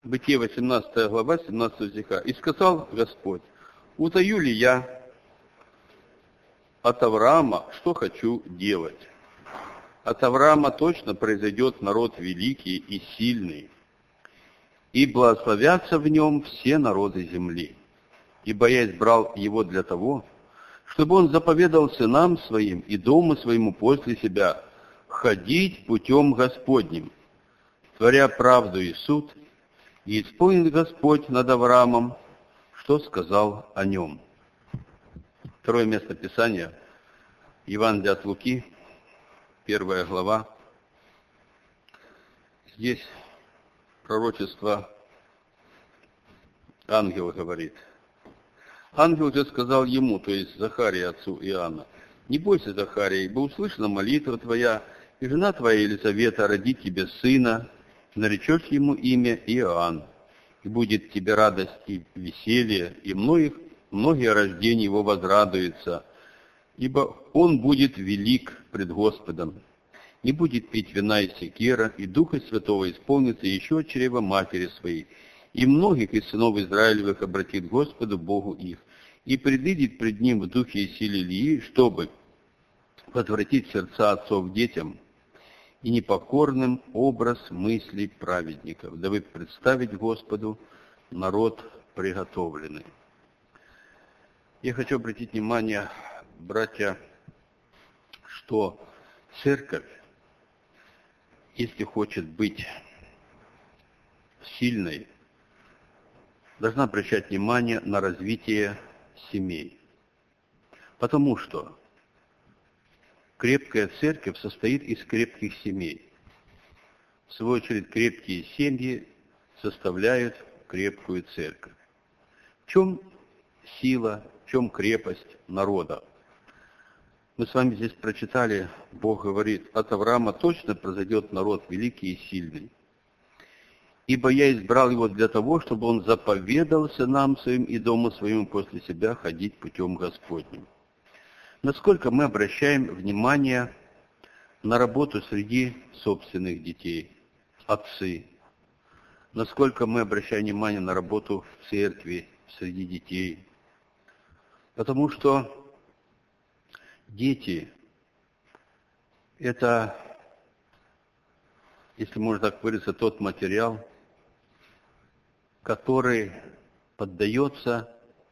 Бытие 18 глава, 17 стиха. «И сказал Господь, утаю ли я от Авраама, что хочу делать? От Авраама точно произойдет народ великий и сильный, и благословятся в нем все народы земли. Ибо я избрал его для того, чтобы он заповедал сынам своим и дому своему после себя ходить путем Господним, творя правду и суд, и исполнит Господь над Авраамом, что сказал о нем». Второе место Писания, Евангелие от Луки, 1 глава. Здесь пророчество ангела говорит. Ангел же сказал ему, то есть Захарии, отцу Иоанна: «Не бойся, Захария, ибо услышана молитва твоя, и жена твоя Елизавета родит тебе сына, наречешь ему имя Иоанн, и будет тебе радость и веселье, и многие рождения его возрадуются, ибо он будет велик пред Господом, не будет пить вина и секера, и Духа Святого исполнится еще от чрева матери своей, и многих из сынов Израилевых обратит Господу Богу их, и предыдет пред ним в духе и силе Илии, чтобы отвратить сердца отцов к детям, и непокорным образ мыслей праведников, дабы представить Господу народ приготовленный». Я хочу обратить внимание, братья, что церковь, если хочет быть сильной, должна обращать внимание на развитие семей. Потому что крепкая церковь состоит из крепких семей. В свою очередь, крепкие семьи составляют крепкую церковь. В чем сила, в чем крепость народа? Мы с вами здесь прочитали, Бог говорит: «От Авраама точно произойдет народ великий и сильный. Ибо я избрал его для того, чтобы он заповедал сынам своим и дому своему после себя ходить путем Господним». Насколько мы обращаем внимание на работу среди собственных детей, отцы? Насколько мы обращаем внимание на работу в церкви среди детей? Потому что дети – это, если можно так выразиться, тот материал, который поддается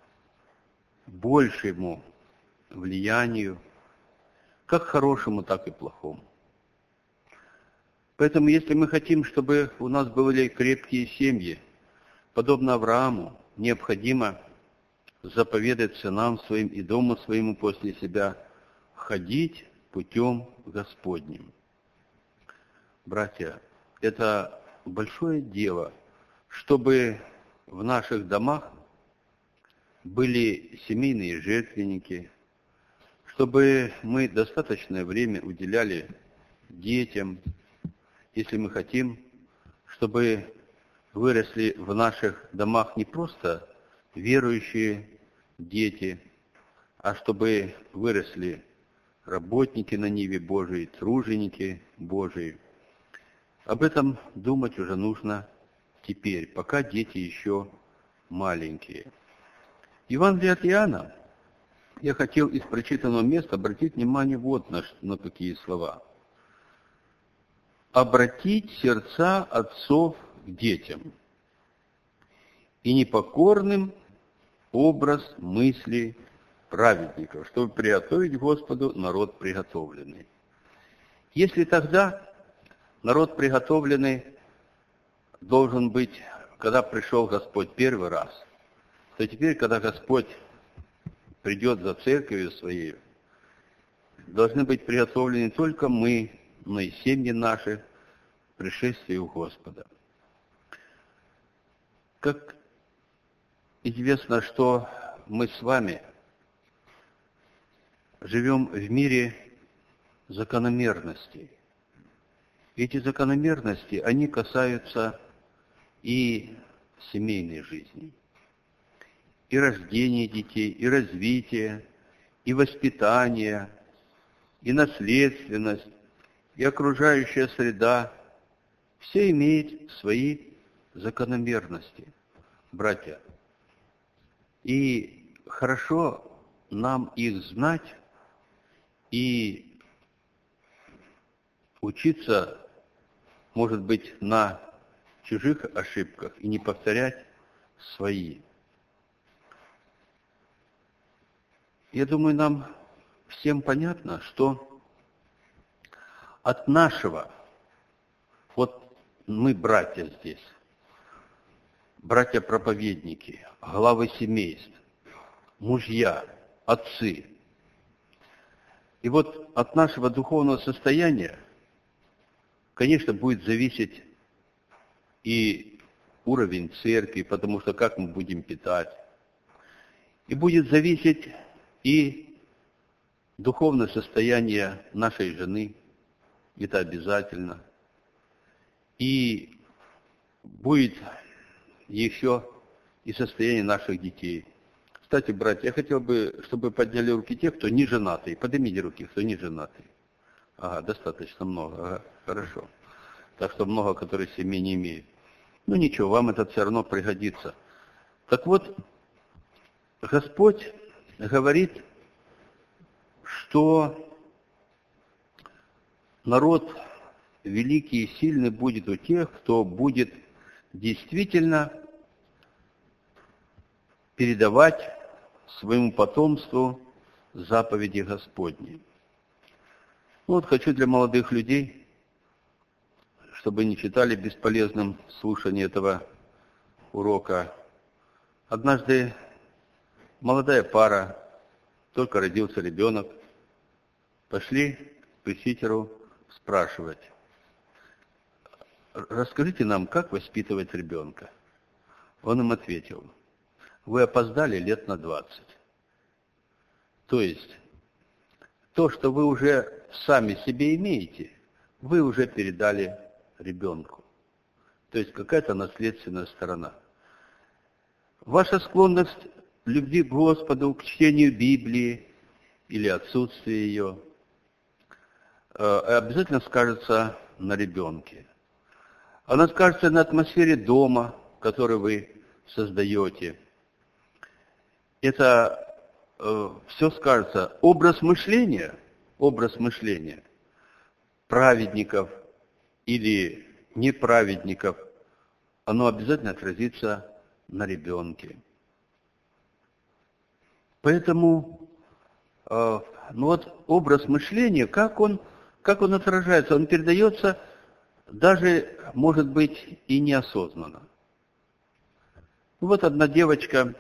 большему влиянию, как хорошему, так и плохому. Поэтому, если мы хотим, чтобы у нас были крепкие семьи, подобно Аврааму, необходимо заповедать сынам своим и дому своему после себя ходить путем Господним. Братья, это большое дело, чтобы в наших домах были семейные жертвенники, чтобы мы достаточное время уделяли детям, если мы хотим, чтобы выросли в наших домах не просто верующие дети, а чтобы выросли работники на ниве Божией, труженики Божии. Об этом думать уже нужно теперь, пока дети еще маленькие. Евангелие от Иоанна. Я хотел из прочитанного места обратить внимание вот на какие слова. «Обратить сердца отцов к детям, и непокорным образ мысли праведников, чтобы приготовить Господу народ приготовленный». Если тогда народ приготовленный должен быть, когда пришел Господь первый раз, то теперь, когда Господь придет за церковью своей, должны быть приготовлены не только мы, но и семьи наши к пришествию Господа. Как известно, что мы с вами живем в мире закономерностей. Эти закономерности, они касаются и семейной жизни, и рождения детей, и развития, и воспитания, и наследственность, и окружающая среда. Все имеют свои закономерности, братья. И хорошо нам их знать и учиться, может быть, на чужих ошибках и не повторять свои. Я думаю, нам всем понятно, что от нашего, вот мы братья здесь, братья-проповедники, главы семейств, мужья, отцы. И вот от нашего духовного состояния, конечно, будет зависеть и уровень церкви, потому что как мы будем питать. И будет зависеть и духовное состояние нашей жены, это обязательно. И будет еще и состояние наших детей. Кстати, братья, я хотел бы, чтобы подняли руки те, кто не женатый. Поднимите руки, кто не женатый. Ага, достаточно много. Ага, хорошо. Так что много, которые семьи не имеют. Ну ничего, вам это все равно пригодится. Так вот, Господь говорит, что народ великий и сильный будет у тех, кто будет действительно передавать своему потомству заповеди Господни. Вот хочу для молодых людей, чтобы не считали бесполезным слушание этого урока. Однажды молодая пара, только родился ребенок, пошли к пресвитеру спрашивать: расскажите нам, как воспитывать ребенка. Он им ответил: вы опоздали лет на 20. То есть, то, что вы уже сами себе имеете, вы уже передали ребенку. То есть, какая-то наследственная сторона. Ваша склонность любви к Господу, к чтению Библии или отсутствие ее, обязательно скажется на ребенке. Она скажется на атмосфере дома, который вы создаете. Это все скажется. Образ мышления праведников или неправедников, оно обязательно отразится на ребенке. Поэтому образ мышления, как он отражается, он передается даже, может быть, и неосознанно. Вот одна девочка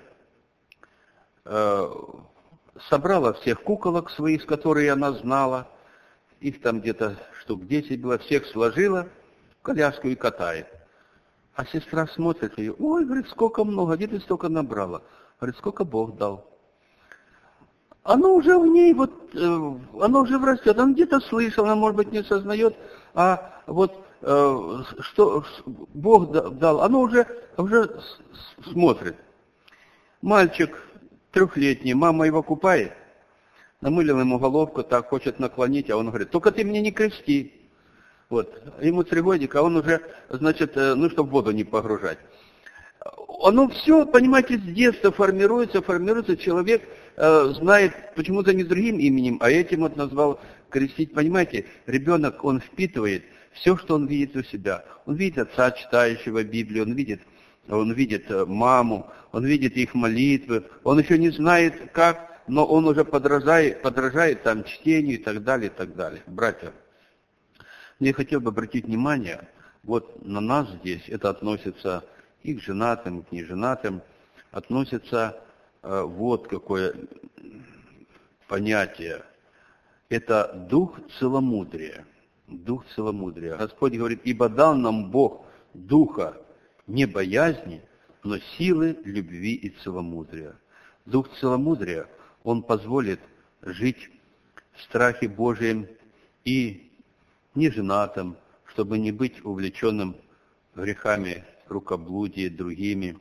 собрала всех куколок своих, которые она знала, их там где-то штук 10 было, всех сложила в коляску и катает. А сестра смотрит ее: ой, говорит, сколько много, где ты столько набрала? Говорит, сколько Бог дал. Оно уже в ней, оно уже растет, она где-то слышала, она, может быть, не сознает, а вот что Бог дал, оно уже смотрит. Мальчик 3-летний, мама его купает, намылила ему головку, так хочет наклонить, а он говорит: только ты меня не крести. Вот, ему 3 годика, а он уже, значит, чтобы воду не погружать. Оно все, понимаете, с детства формируется, человек знает почему-то не другим именем, а этим вот назвал крестить. Понимаете, ребенок, он впитывает все, что он видит у себя. Он видит отца, читающего Библию, он видит маму, он видит их молитвы, он еще не знает как, но он уже подражает там чтению и так далее, и так далее. Братья, я хотел бы обратить внимание, вот на нас здесь, это относится и к женатым, и к неженатым, относится вот какое понятие. Это дух целомудрия. Дух целомудрия. Господь говорит: ибо дал нам Бог духа не боязни, но силы, любви и целомудрия. Дух целомудрия, он позволит жить в страхе Божьем и неженатым, чтобы не быть увлеченным грехами рукоблудия другими.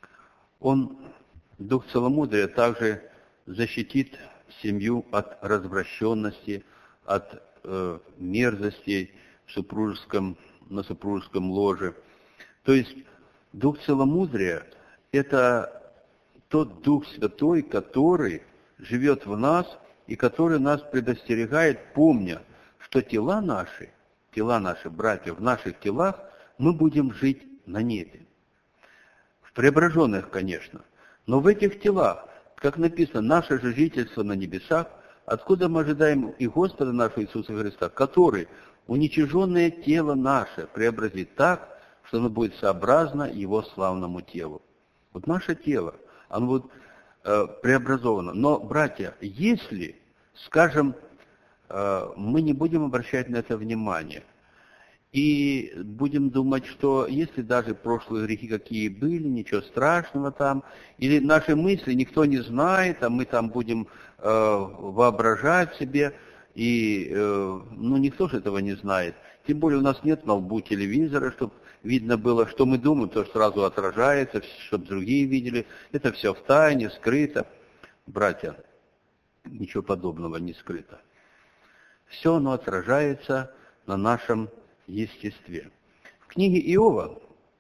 Дух целомудрия также защитит семью от развращенности, от мерзостей на супружеском ложе. То есть Дух целомудрия – это тот Дух Святой, который живет в нас и который нас предостерегает, помня, что тела наши, братья, в наших телах мы будем жить на небе. В преображенных, конечно. Но в этих телах, как написано, наше же жительство на небесах, откуда мы ожидаем и Господа нашего Иисуса Христа, который уничиженное тело наше преобразит так, что оно будет сообразно Его славному телу. Вот наше тело, оно будет преобразовано. Но, братья, если, скажем, мы не будем обращать на это внимание, и будем думать, что если даже прошлые грехи какие были, ничего страшного там, или наши мысли никто не знает, а мы там будем воображать себе, и никто же этого не знает. Тем более у нас нет на лбу телевизора, чтобы видно было, что мы думаем, то сразу отражается, чтобы другие видели. Это все в тайне, скрыто. Братья, ничего подобного не скрыто. Все оно отражается на нашем естестве. В книге Иова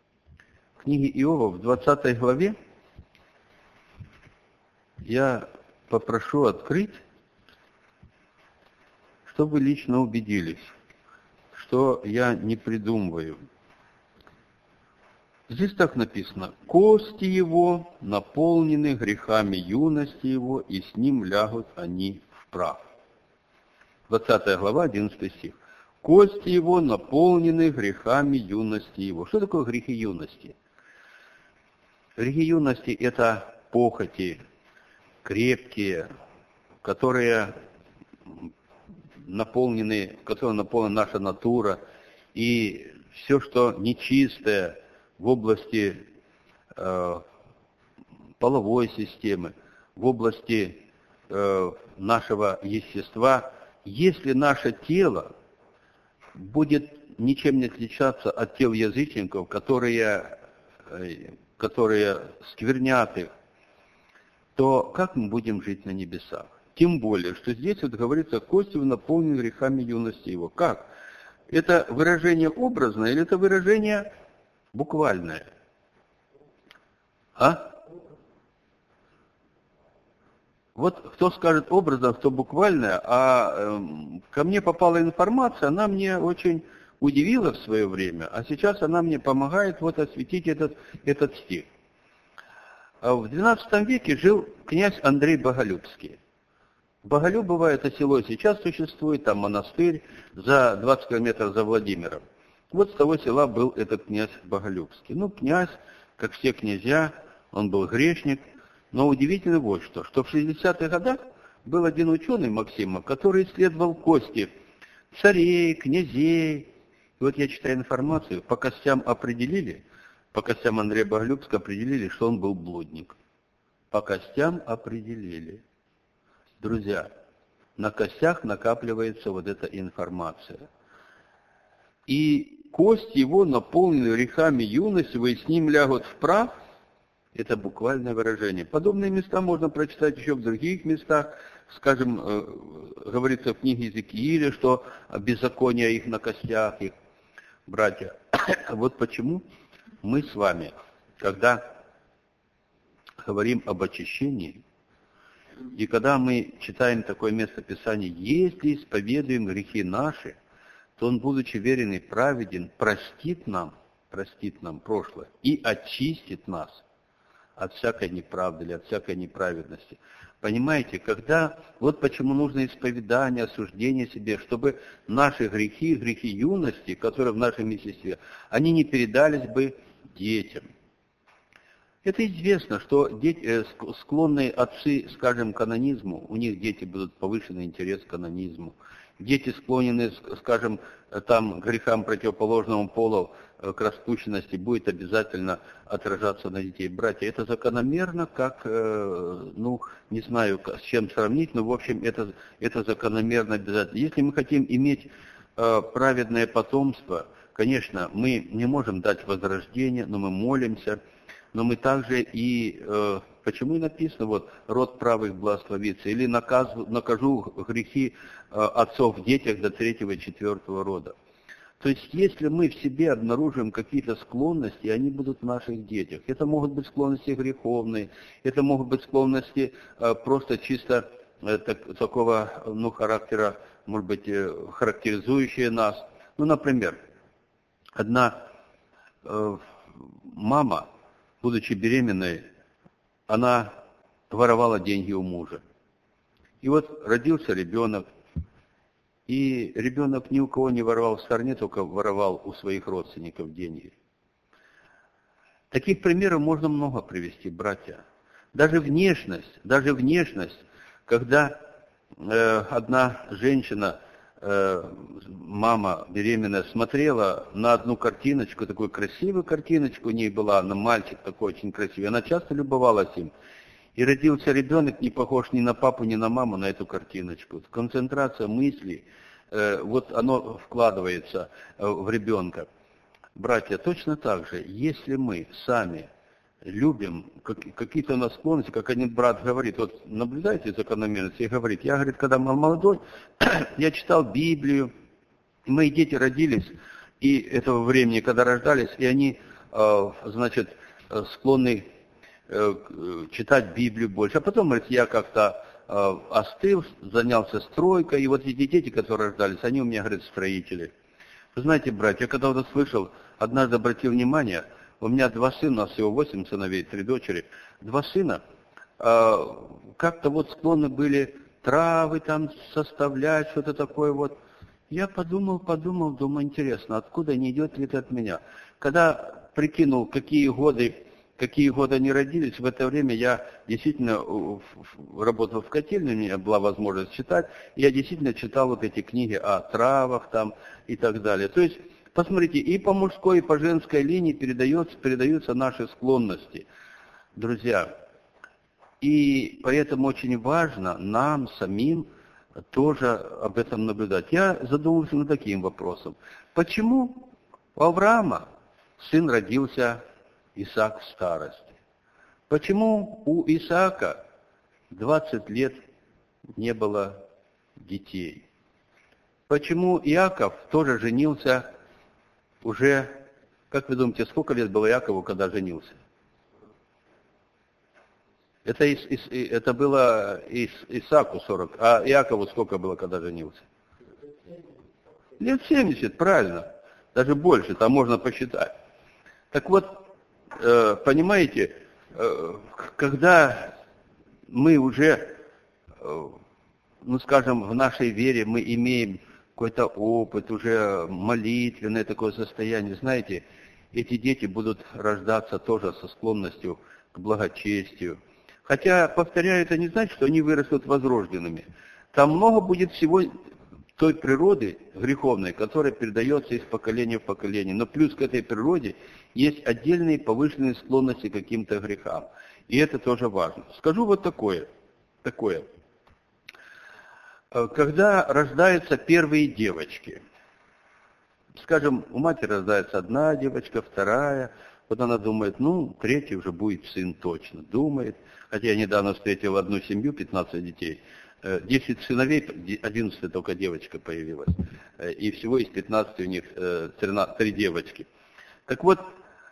в 20 главе я попрошу открыть, чтобы вы лично убедились, что я не придумываю. Здесь так написано: «Кости его наполнены грехами юности его, и с ним лягут они в прах». 20 глава, 11 стих. «Кости его наполнены грехами юности его». Что такое грехи юности? Грехи юности – это похоти, крепкие, которой наполнена наша натура, и все, что нечистое в области половой системы, в области нашего естества, если наше тело будет ничем не отличаться от тел язычников, которые сквернят их, то как мы будем жить на небесах? Тем более, что здесь вот говорится: «Кости наполнены грехами юности его». Как? Это выражение образное или это выражение буквальное? Вот кто скажет образно, кто буквально, ко мне попала информация, она мне очень удивила в свое время, а сейчас она мне помогает вот осветить этот стих. В XII веке жил князь Андрей Боголюбский. Боголюбово – это село сейчас существует, там монастырь за 20 километров за Владимиром. Вот с того села был этот князь Боголюбский. Князь, как все князья, он был грешник. Но удивительно вот что в 60-х годах был один ученый, Максимов, который исследовал кости царей, князей. И вот я читаю информацию, по костям Андрея Боголюбского определили, что он был блудник. По костям определили. Друзья, на костях накапливается вот эта информация. И кости его наполнены грехами юности, и с ним лягут в прах. Это буквальное выражение. Подобные места можно прочитать еще в других местах. Скажем, говорится в книге Иезекииля, что беззаконие их на костях их. Братья, вот почему мы с вами, когда говорим об очищении, и когда мы читаем такое место Писания: «Если исповедуем грехи наши, то Он, будучи верен и праведен, простит нам прошлое и очистит нас от всякой неправды или от всякой неправедности». Понимаете, вот почему нужно исповедание, осуждение себе, чтобы наши грехи юности, которые в нашем естестве, они не передались бы детям. Это известно, что склонные отцы, скажем, к канонизму, у них дети будут повышенный интерес к канонизму. Дети склонены, скажем, там, к грехам противоположного пола, к распущенности, будет обязательно отражаться на детей. Братья, это закономерно, как, не знаю, с чем сравнить, но, в общем, это закономерно обязательно. Если мы хотим иметь праведное потомство, конечно, мы не можем дать возрождение, но мы молимся, но мы также и, почему и написано, вот, род правых благословится, или накажу грехи отцов в детях до 3-4 рода. То есть, если мы в себе обнаружим какие-то склонности, они будут в наших детях. Это могут быть склонности греховные, это могут быть склонности просто чисто такого характера, может быть, характеризующие нас. Ну, например, одна мама, будучи беременной, она воровала деньги у мужа. И вот родился ребенок, и ребенок ни у кого не воровал в стороне, только воровал у своих родственников деньги. Таких примеров можно много привести, братья. Даже внешность, когда одна женщина, мама беременная, смотрела на одну картиночку, такую красивую картиночку у ней была, она мальчик такой очень красивый, она часто любовалась им. И родился ребенок, не похож ни на папу, ни на маму, на эту картиночку. Концентрация мыслей, вот оно вкладывается в ребенка. Братья, точно так же, если мы сами любим какие-то у нас склонности, как один брат говорит, вот наблюдайте закономерности, и говорит, я, говорит, когда был молодой, я читал Библию, мои дети родились, и этого времени, когда рождались, и они, склонны читать Библию больше. А потом, говорит, я как-то остыл, занялся стройкой, и вот эти дети, которые рождались, они у меня, говорит, строители. Вы знаете, братья, я когда вот слышал, однажды обратил внимание, у меня 2 сына, у нас всего 8 сыновей, 3 дочери, 2 сына как-то вот склонны были травы там составлять, что-то такое вот. Я подумал, думаю, интересно, откуда не идет ли это от меня. Когда прикинул, какие годы они родились, в это время я действительно работал в котельной, у меня была возможность читать, я действительно читал вот эти книги о травах там и так далее. То есть, посмотрите, и по мужской, и по женской линии передаются наши склонности, друзья. И поэтому очень важно нам самим тоже об этом наблюдать. Я задумался над таким вопросом. Почему у Авраама сын родился Исаак в старости? Почему у Исаака 20 лет не было детей? Почему Иаков тоже женился уже, как вы думаете, сколько лет было Иакову, когда женился? Это было Исааку 40, а Иакову сколько было, когда женился? Лет 70, правильно. Даже больше, там можно посчитать. Так вот, понимаете, когда мы уже, в нашей вере мы имеем какой-то опыт, уже молитвенное такое состояние, знаете, эти дети будут рождаться тоже со склонностью к благочестию. Хотя, повторяю, это не значит, что они вырастут возрожденными. Там много будет всего той природы греховной, которая передается из поколения в поколение. Но плюс к этой природе есть отдельные повышенные склонности к каким-то грехам. И это тоже важно. Скажу вот такое. Когда рождаются первые девочки, скажем, у матери рождается одна девочка, вторая, вот она думает, третий уже будет сын точно, думает. Хотя я недавно встретил одну семью, 15 детей, 10 сыновей, 11 только девочка появилась. И всего из 15 у них 3 девочки. Так вот,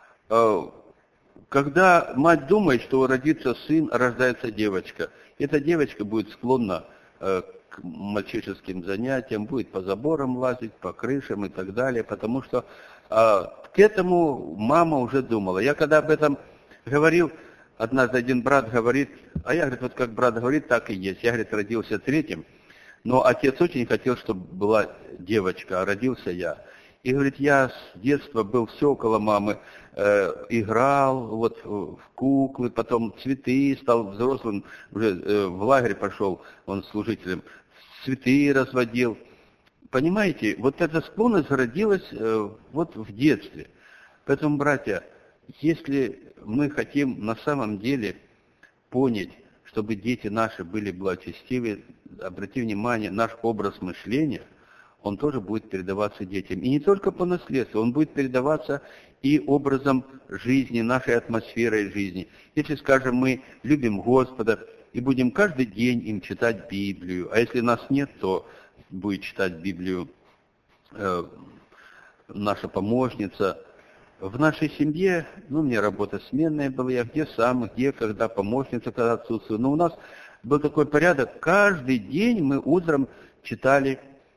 когда мать думает, что родится сын, рождается девочка, эта девочка будет склонна к мальчишеским занятиям, будет по заборам лазить, по крышам и так далее, потому что к этому мама уже думала. Я когда об этом говорил, однажды один брат говорит, а я, говорит, вот как брат говорит, так и есть. Я, говорит, родился 3-м, но отец очень хотел, чтобы была девочка, а родился я. И, говорит, я с детства был все около мамы, играл вот в куклы, потом цветы, стал взрослым, уже в лагерь пошел, он служителем, цветы разводил. Понимаете, вот эта склонность родилась вот в детстве. Поэтому, братья, если мы хотим на самом деле понять, чтобы дети наши были благочестивы, обрати внимание, наш образ мышления, он тоже будет передаваться детям. И не только по наследству, он будет передаваться и образом жизни, нашей атмосферой жизни. Если, скажем, мы любим Господа и будем каждый день им читать Библию, а если нас нет, то будет читать Библию наша помощница. В нашей семье, ну, мне работа сменная была, я где сам, где, когда помощница, когда отсутствую. Но у нас был такой порядок, каждый день мы утром читали,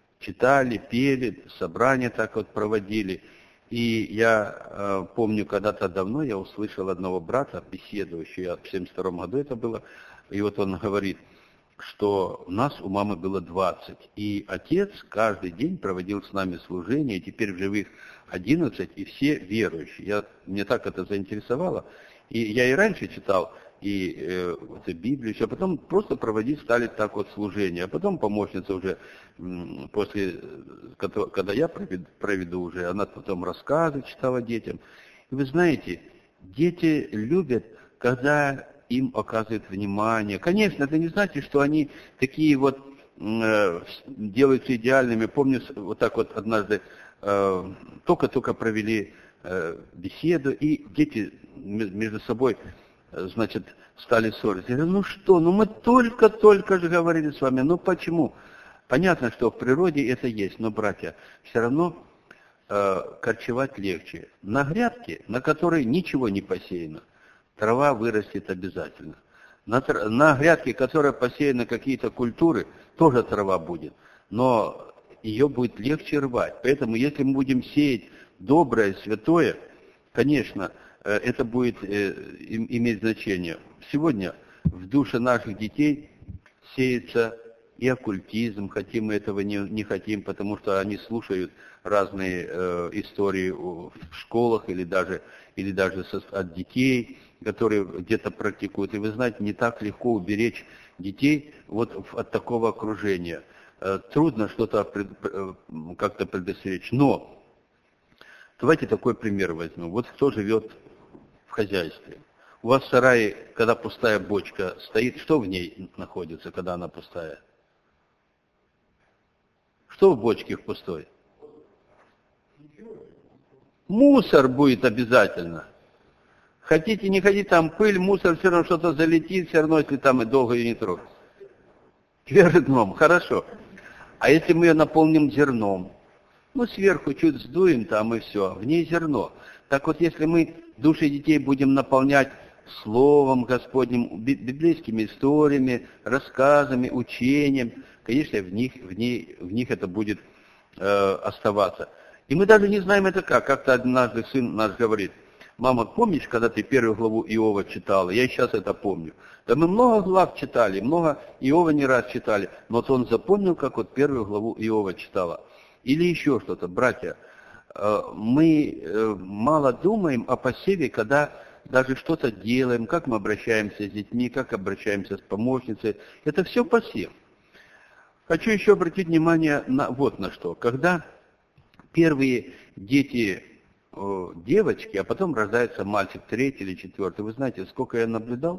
пели, собрания так вот проводили. И я помню, когда-то давно я услышал одного брата, беседующего, в 72 году это было, и вот он говорит, что у нас у мамы было 20, и отец каждый день проводил с нами служение, и теперь в живых 11, и все верующие. Мне так это заинтересовало, и я и раньше читал, и Библию, а потом просто проводить стали так вот служение, а потом помощница уже, после, когда я проведу уже, она потом рассказы читала детям. И вы знаете, дети любят, когда им оказывают внимание. Конечно, это не значит, что они такие вот делаются идеальными. Помню, вот так вот однажды только провели беседу, и дети между собой, значит, стали ссориться. Я говорю, ну что, мы только же говорили с вами, ну почему? Понятно, что в природе это есть, но, братья, все равно корчевать легче. На грядке, на которой ничего не посеяно, трава вырастет обязательно. На грядке, которая посеяна какие-то культуры, тоже трава будет, но ее будет легче рвать. Поэтому, если мы будем сеять доброе, святое, конечно, это будет иметь значение. Сегодня в душе наших детей сеется и оккультизм, хотим мы этого, не хотим, потому что они слушают разные истории в школах или даже от детей, которые где-то практикуют. И вы знаете, не так легко уберечь детей вот от такого окружения. Трудно что-то как-то предостеречь. Но давайте такой пример возьмем. Вот кто живет в хозяйстве. У вас в сарае, когда пустая бочка стоит, что в ней находится, когда она пустая? Что в бочке в пустой? Мусор будет обязательно. Хотите, не хотите, там пыль, мусор, все равно что-то залетит, все равно, если там и долго ее не трогать. Кверху дном, хорошо. А если мы ее наполним зерном? Сверху чуть сдуем там и все, в ней зерно. Так вот, если мы души детей будем наполнять Словом Господним, библейскими историями, рассказами, учением, конечно, в них это будет оставаться. И мы даже не знаем это как. Как-то однажды сын наш говорит, мама, помнишь, когда ты первую главу Иова читала? Я и сейчас это помню. Да мы много глав читали, много Иова не раз читали, но вот он запомнил, как вот первую главу Иова читала. Или еще что-то, братья, мы мало думаем о посеве, когда даже что-то делаем, как мы обращаемся с детьми, как обращаемся с помощницей. Это все посев. Хочу еще обратить внимание на что. Когда первые дети девочки, а потом рождается мальчик 3 или 4, вы знаете, сколько я наблюдал.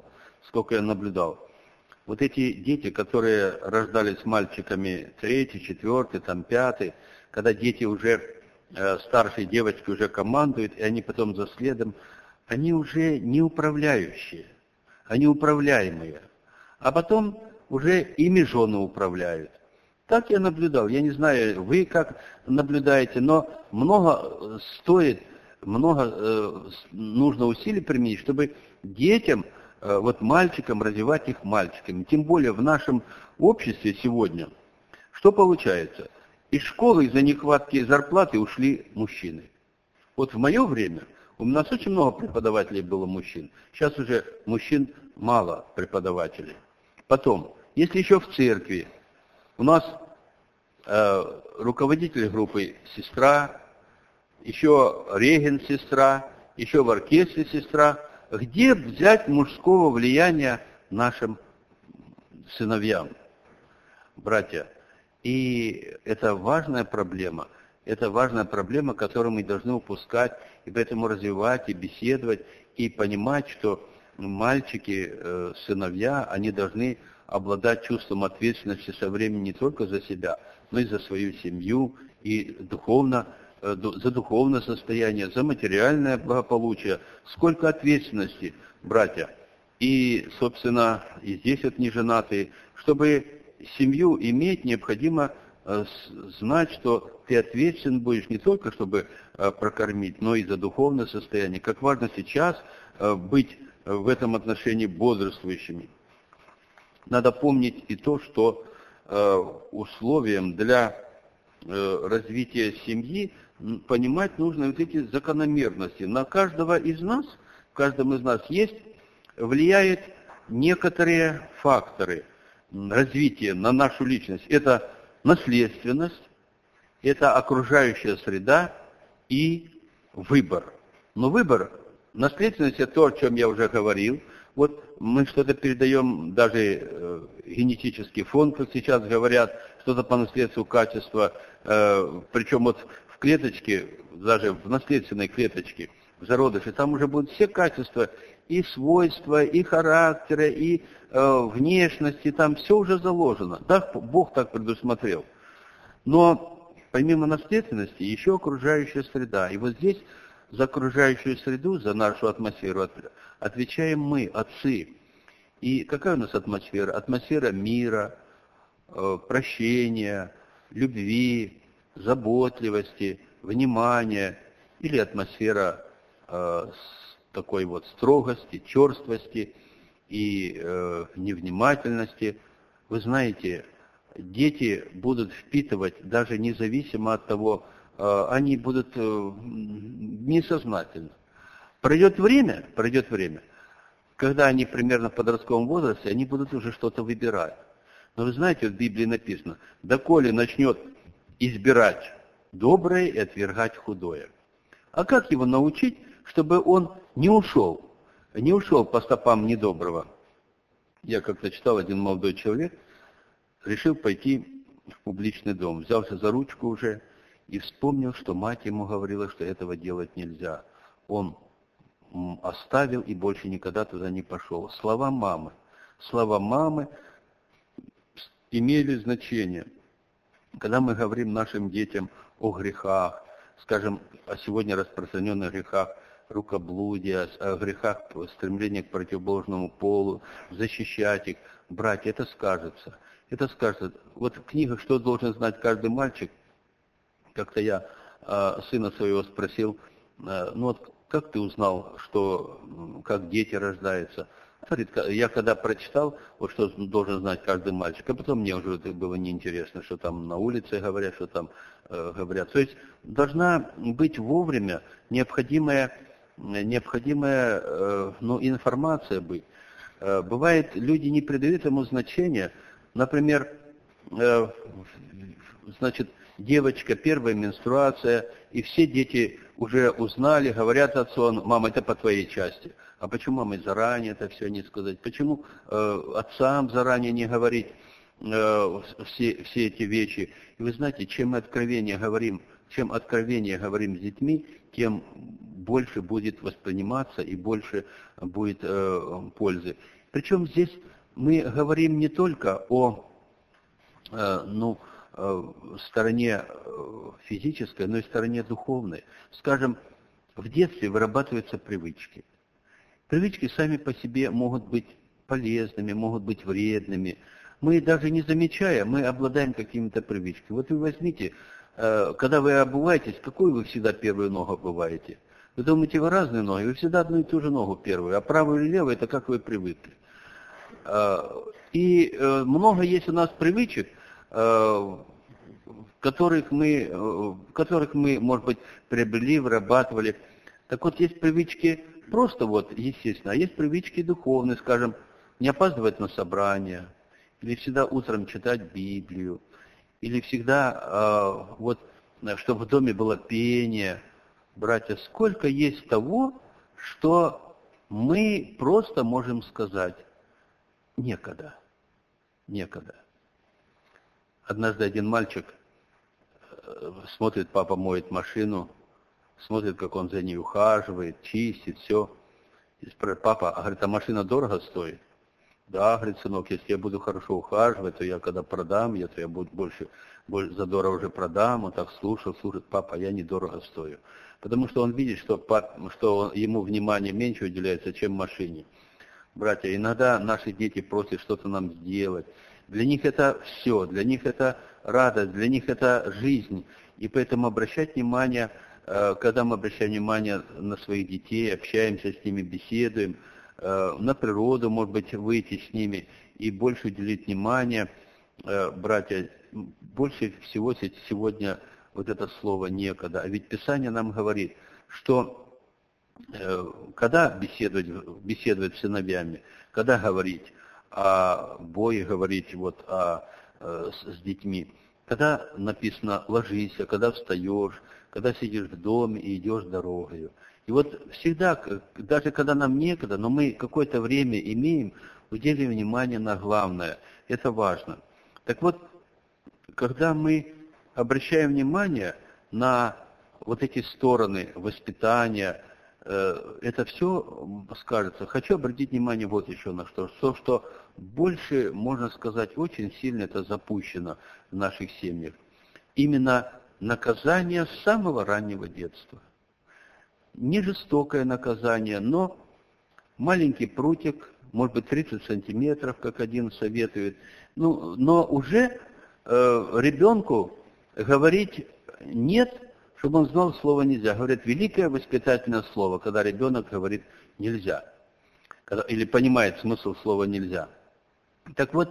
Вот эти дети, которые рождались мальчиками 3, 4, там 5, когда дети уже, старшие девочки уже командуют, и они потом за следом, они уже не управляющие, они управляемые. А потом уже ими жены управляют. Так я наблюдал. Я не знаю, вы как наблюдаете, но много нужно усилий применить, чтобы детям, вот мальчикам, развивать их мальчиками. Тем более в нашем обществе сегодня, что получается? Из школы из-за нехватки зарплаты ушли мужчины. Вот в мое время у нас очень много преподавателей было мужчин. Сейчас уже мужчин мало преподавателей. Потом, если еще в церкви, у нас руководитель группы сестра, еще регент сестра, еще в оркестре сестра. Где взять мужского влияния нашим сыновьям, братья? И это важная проблема. Это важная проблема, которую мы должны упускать, и поэтому развивать, и беседовать, и понимать, что мальчики, сыновья, они должны обладать чувством ответственности со временем не только за себя, но и за свою семью, и за духовное состояние, за материальное благополучие. Сколько ответственности, братья. И, собственно, и здесь вот неженатые. Чтобы семью иметь, необходимо знать, что ты ответственен будешь не только, чтобы прокормить, но и за духовное состояние. Как важно сейчас быть в этом отношении бодрствующими. Надо помнить и то, что условием для развития семьи понимать нужно вот эти закономерности. На каждого из нас, в каждом из нас влияет некоторые факторы развития на нашу личность. Это наследственность, это окружающая среда и выбор. Но выбор, наследственность — это то, о чем я уже говорил. Вот мы что-то передаем, даже генетический фонд, как сейчас говорят, что-то по наследству качества, причем вот в клеточке, даже в наследственной клеточке, в зародыше, там уже будут все качества, и свойства, и характера, и внешности, там все уже заложено. Так Бог так предусмотрел. Но помимо наследственности еще окружающая среда. И вот здесь за окружающую среду, за нашу атмосферу отвечаем мы, отцы. И какая у нас атмосфера? Атмосфера мира, прощения, любви, заботливости, внимания, или атмосфера такой вот строгости, черствости и невнимательности. Вы знаете, дети будут впитывать даже независимо от того, они будут несознательно. Пройдет время, когда они примерно в подростковом возрасте, они будут уже что-то выбирать. Но вы знаете, в Библии написано: «Доколе начнет избирать доброе и отвергать худое». А как его научить, чтобы он не ушел по стопам недоброго? Я как-то читал, один молодой человек решил пойти в публичный дом, взялся за ручку уже и вспомнил, что мать ему говорила, что этого делать нельзя. Он оставил и больше никогда туда не пошел. Слова мамы имели значение. Когда мы говорим нашим детям о грехах, скажем, о сегодня распространенных грехах рукоблудия, о грехах стремления к противоположному полу, защищать их, брать, это скажется. Это скажется. Вот в книгах «Что должен знать каждый мальчик», как-то я сына своего спросил, ну вот как ты узнал, как дети рождаются? Говорит, я когда прочитал, вот что должен знать каждый мальчик, а потом мне уже это было неинтересно, что там на улице говорят, что там говорят. То есть должна быть вовремя необходимая информация быть. Бывает, люди не придают ему значения. Например, девочка, первая менструация, и все дети уже узнали, говорят отцу: мама, это по твоей части. А почему маме заранее это все не сказать? Почему отцам заранее не говорить все эти вещи? И вы знаете, чем откровение говорим с детьми, тем больше будет восприниматься и больше будет пользы. Причем здесь мы говорим не только о стороне физической, но и стороне духовной. Скажем, в детстве вырабатываются привычки. Привычки сами по себе могут быть полезными, могут быть вредными. Мы даже не замечая, мы обладаем какими-то привычками. Вот вы возьмите, когда вы обуваетесь, какую вы всегда первую ногу обуваете? Вы думаете, вы разные ноги, вы всегда одну и ту же ногу первую, а правую или левую, это как вы привыкли. И много есть у нас привычек, которых мы, может быть, приобрели, вырабатывали. Так вот, есть привычки просто вот, естественно, а есть привычки духовные, скажем, не опаздывать на собрания, или всегда утром читать Библию, или всегда, чтобы в доме было пение. Братья, сколько есть того, что мы просто можем сказать: некогда. Однажды один мальчик смотрит, папа моет машину, смотрит, как он за ней ухаживает, чистит, все. И спрашивает: папа, а машина дорого стоит? Да, говорит, сынок, если я буду хорошо ухаживать, то я когда продам ее, то я буду больше задорого уже продам. Он так слушает, папа, я недорого стою. Потому что он видит, что ему внимание меньше уделяется, чем машине. Братья, иногда наши дети просят что-то нам сделать. Для них это все, для них это радость, для них это жизнь. И поэтому обращать внимание, когда мы обращаем внимание на своих детей, общаемся с ними, беседуем, на природу, может быть, выйти с ними и больше уделить внимание, братья, больше всего сегодня вот это слово «некогда». А ведь Писание нам говорит, что когда беседовать с сыновьями, когда говорить о Боге, говорить с детьми, когда написано «ложись», когда встаешь, когда сидишь в доме и идешь дорогою. И вот всегда, даже когда нам некогда, но мы какое-то время имеем, уделим внимание на главное. Это важно. Так вот, когда мы обращаем внимание на вот эти стороны воспитания, это все скажется. Хочу обратить внимание вот еще на что больше, можно сказать, очень сильно это запущено в наших семьях. Именно наказание с самого раннего детства. Не жестокое наказание, но маленький прутик, может быть 30 сантиметров, как один советует. Но уже ребенку говорить «нет», чтобы он знал слово «нельзя». Говорят, великое воспитательное слово, когда ребенок говорит «нельзя», или понимает смысл слова «нельзя». Так вот,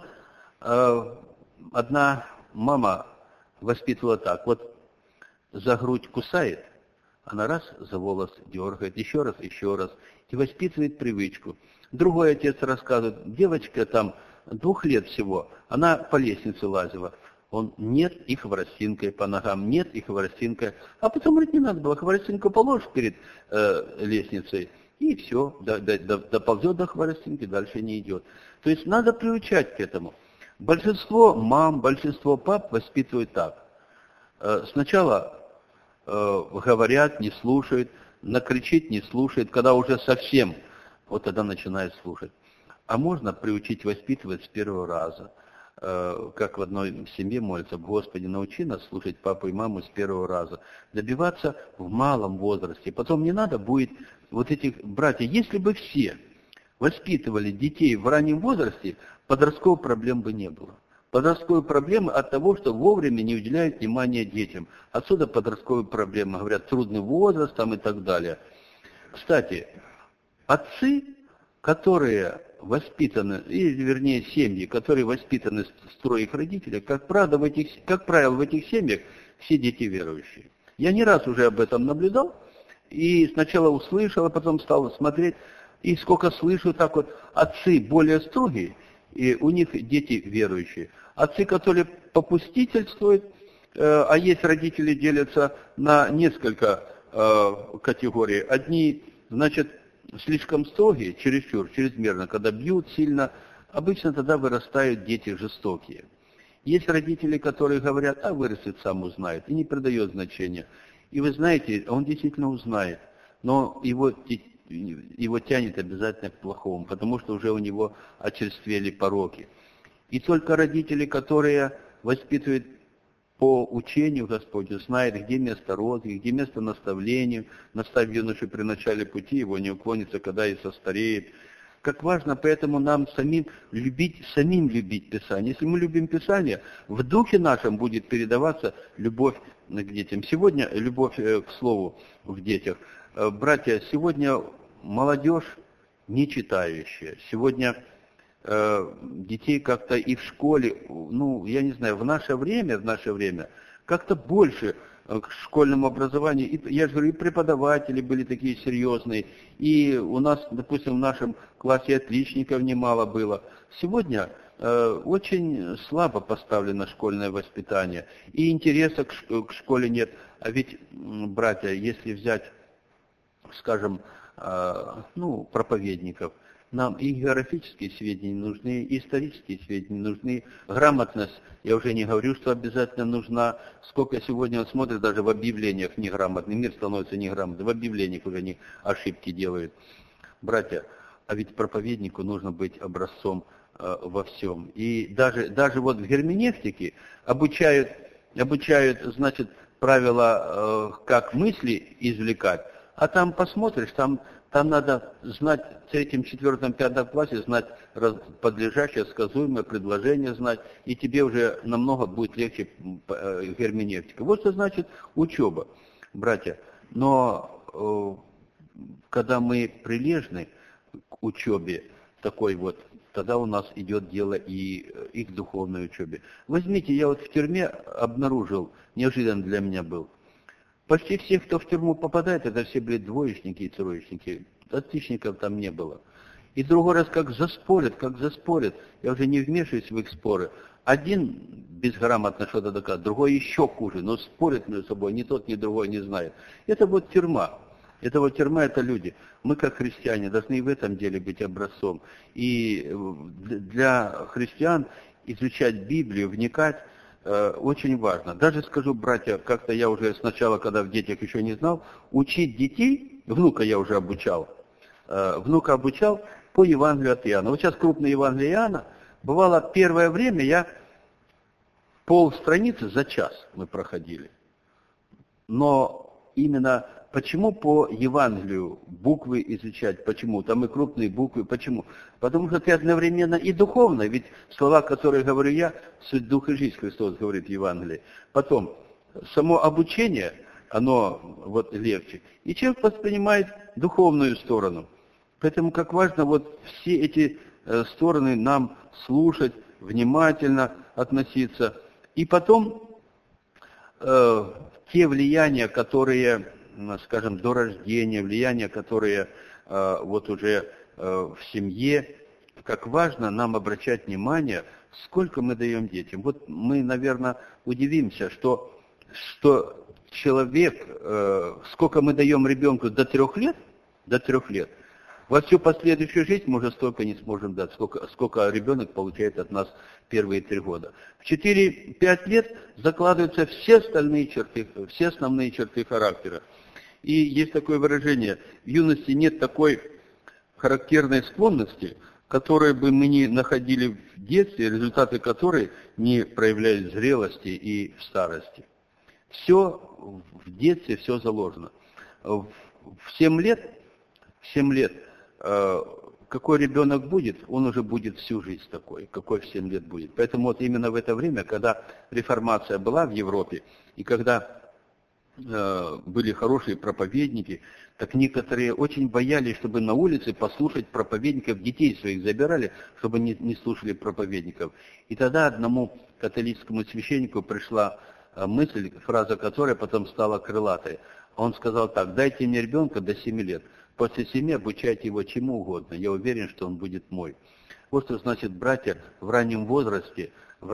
одна мама воспитывала так, вот за грудь кусает, она раз за волос дергает, еще раз, и воспитывает привычку. Другой отец рассказывает, девочка там 2 лет всего, она по лестнице лазила. Он нет, и хворостинкой по ногам, нет, и хворостинкой. А потом, говорит, не надо было, хворостинку положишь перед лестницей, и все, доползет до хворостинки, дальше не идет. То есть надо приучать к этому. Большинство мам, большинство пап воспитывают так. Сначала говорят, не слушают, накричит, не слушает, когда уже совсем, вот тогда начинает слушать. А можно приучить воспитывать с первого раза. Как в одной семье молятся, Господи, научи нас слушать папу и маму с первого раза. Добиваться в малом возрасте. Потом не надо будет вот этих братьев. Если бы все воспитывали детей в раннем возрасте, подростковых проблем бы не было. Подростковые проблемы от того, что вовремя не уделяют внимания детям. Отсюда подростковые проблемы. Говорят, трудный возраст там и так далее. Кстати, отцы, которые воспитаны, или вернее семьи, которые воспитаны в строе их родителей, как правило, в этих семьях все дети верующие. Я не раз уже об этом наблюдал, и сначала услышал, а потом стал смотреть, и сколько слышу, так вот, отцы более строгие, и у них дети верующие. Отцы, которые попустительствуют, а есть родители, делятся на несколько категорий. Одни, значит, слишком строгие, чересчур, чрезмерно, когда бьют сильно, обычно тогда вырастают дети жестокие. Есть родители, которые говорят, а вырастет, сам узнает, и не придает значения. И вы знаете, он действительно узнает, но его тянет обязательно к плохому, потому что уже у него очерствели пороки. И только родители, которые воспитывают по учению Господню, знают, где место рода, где место наставлению, наставь юношу при начале пути, его не уклонится, когда и состареет. Как важно поэтому нам самим любить Писание. Если мы любим Писание, в духе нашем будет передаваться любовь к детям. Сегодня любовь к слову в детях. Братья, сегодня молодежь не читающая. Сегодня детей как-то и в школе, я не знаю, в наше время как-то больше к школьному образованию, и, я же говорю, и преподаватели были такие серьезные, и у нас, допустим, в нашем классе отличников немало было. Сегодня очень слабо поставлено школьное воспитание, и интереса к школе нет. А ведь, братья, если взять, скажем, проповедников, нам и географические сведения нужны, и исторические сведения нужны, грамотность, я уже не говорю, что обязательно нужна, сколько сегодня смотрят, даже в объявлениях неграмотный, мир становится неграмотным, в объявлениях уже они ошибки делают. Братья, а ведь проповеднику нужно быть образцом во всем. И даже вот в герменевтике обучают, значит, правила, как мысли извлекать, а там посмотришь, там Там надо знать в 3, 4, 5 классе, знать подлежащее, сказуемое предложение знать, и тебе уже намного будет легче герменевтика. Вот что значит учеба, братья. Но когда мы прилежны к учебе такой вот, тогда у нас идет дело и к духовной учебе. Возьмите, я вот в тюрьме обнаружил, неожиданно для меня был, почти все, кто в тюрьму попадает, это все были двоечники и троечники. Отличников там не было. И другой раз как заспорят. Я уже не вмешиваюсь в их споры. Один безграмотно что-то доказывает, другой еще хуже, но спорят между собой, ни тот, ни другой не знает. Это вот тюрьма. Это люди. Мы, как христиане, должны и в этом деле быть образцом. И для христиан изучать Библию, вникать, очень важно. Даже скажу, братья, как-то я уже сначала, когда в детях еще не знал, учить детей, внука я уже обучал, по Евангелию от Иоанна. Вот сейчас крупное Евангелие Иоанна, бывало первое время я полстраницы за час мы проходили. Но именно почему по Евангелию буквы изучать? Почему? Там и крупные буквы. Почему? Потому что ты одновременно и духовно, ведь слова, которые говорю я, суть дух и жизнь, Христос говорит в Евангелии. Потом, само обучение, оно вот легче. И человек воспринимает духовную сторону. Поэтому как важно вот все эти стороны нам слушать, внимательно относиться. И потом те влияния, которые, скажем, до рождения, влияния, которые вот уже в семье, как важно нам обращать внимание, сколько мы даем детям. Вот мы, наверное, удивимся, что человек, сколько мы даем ребенку до 3 лет, во всю последующую жизнь мы уже столько не сможем дать, сколько ребенок получает от нас первые 3 года. В 4-5 лет закладываются все основные черты характера. И есть такое выражение, в юности нет такой характерной склонности, которую бы мы не находили в детстве, результаты которой не проявлялись в зрелости и в старости. Все в детстве, все заложено. В 7 лет, какой ребенок будет, он уже будет всю жизнь такой, какой в 7 лет будет. Поэтому вот именно в это время, когда реформация была в Европе, и когда были хорошие проповедники, так некоторые очень боялись, чтобы на улице послушать проповедников, детей своих забирали, чтобы не слушали проповедников. И тогда одному католическому священнику пришла мысль, фраза которой потом стала крылатой. Он сказал так: дайте мне ребенка до 7 лет, после 7 обучайте его чему угодно, я уверен, что он будет мой. Вот что значит, братья, в раннем возрасте,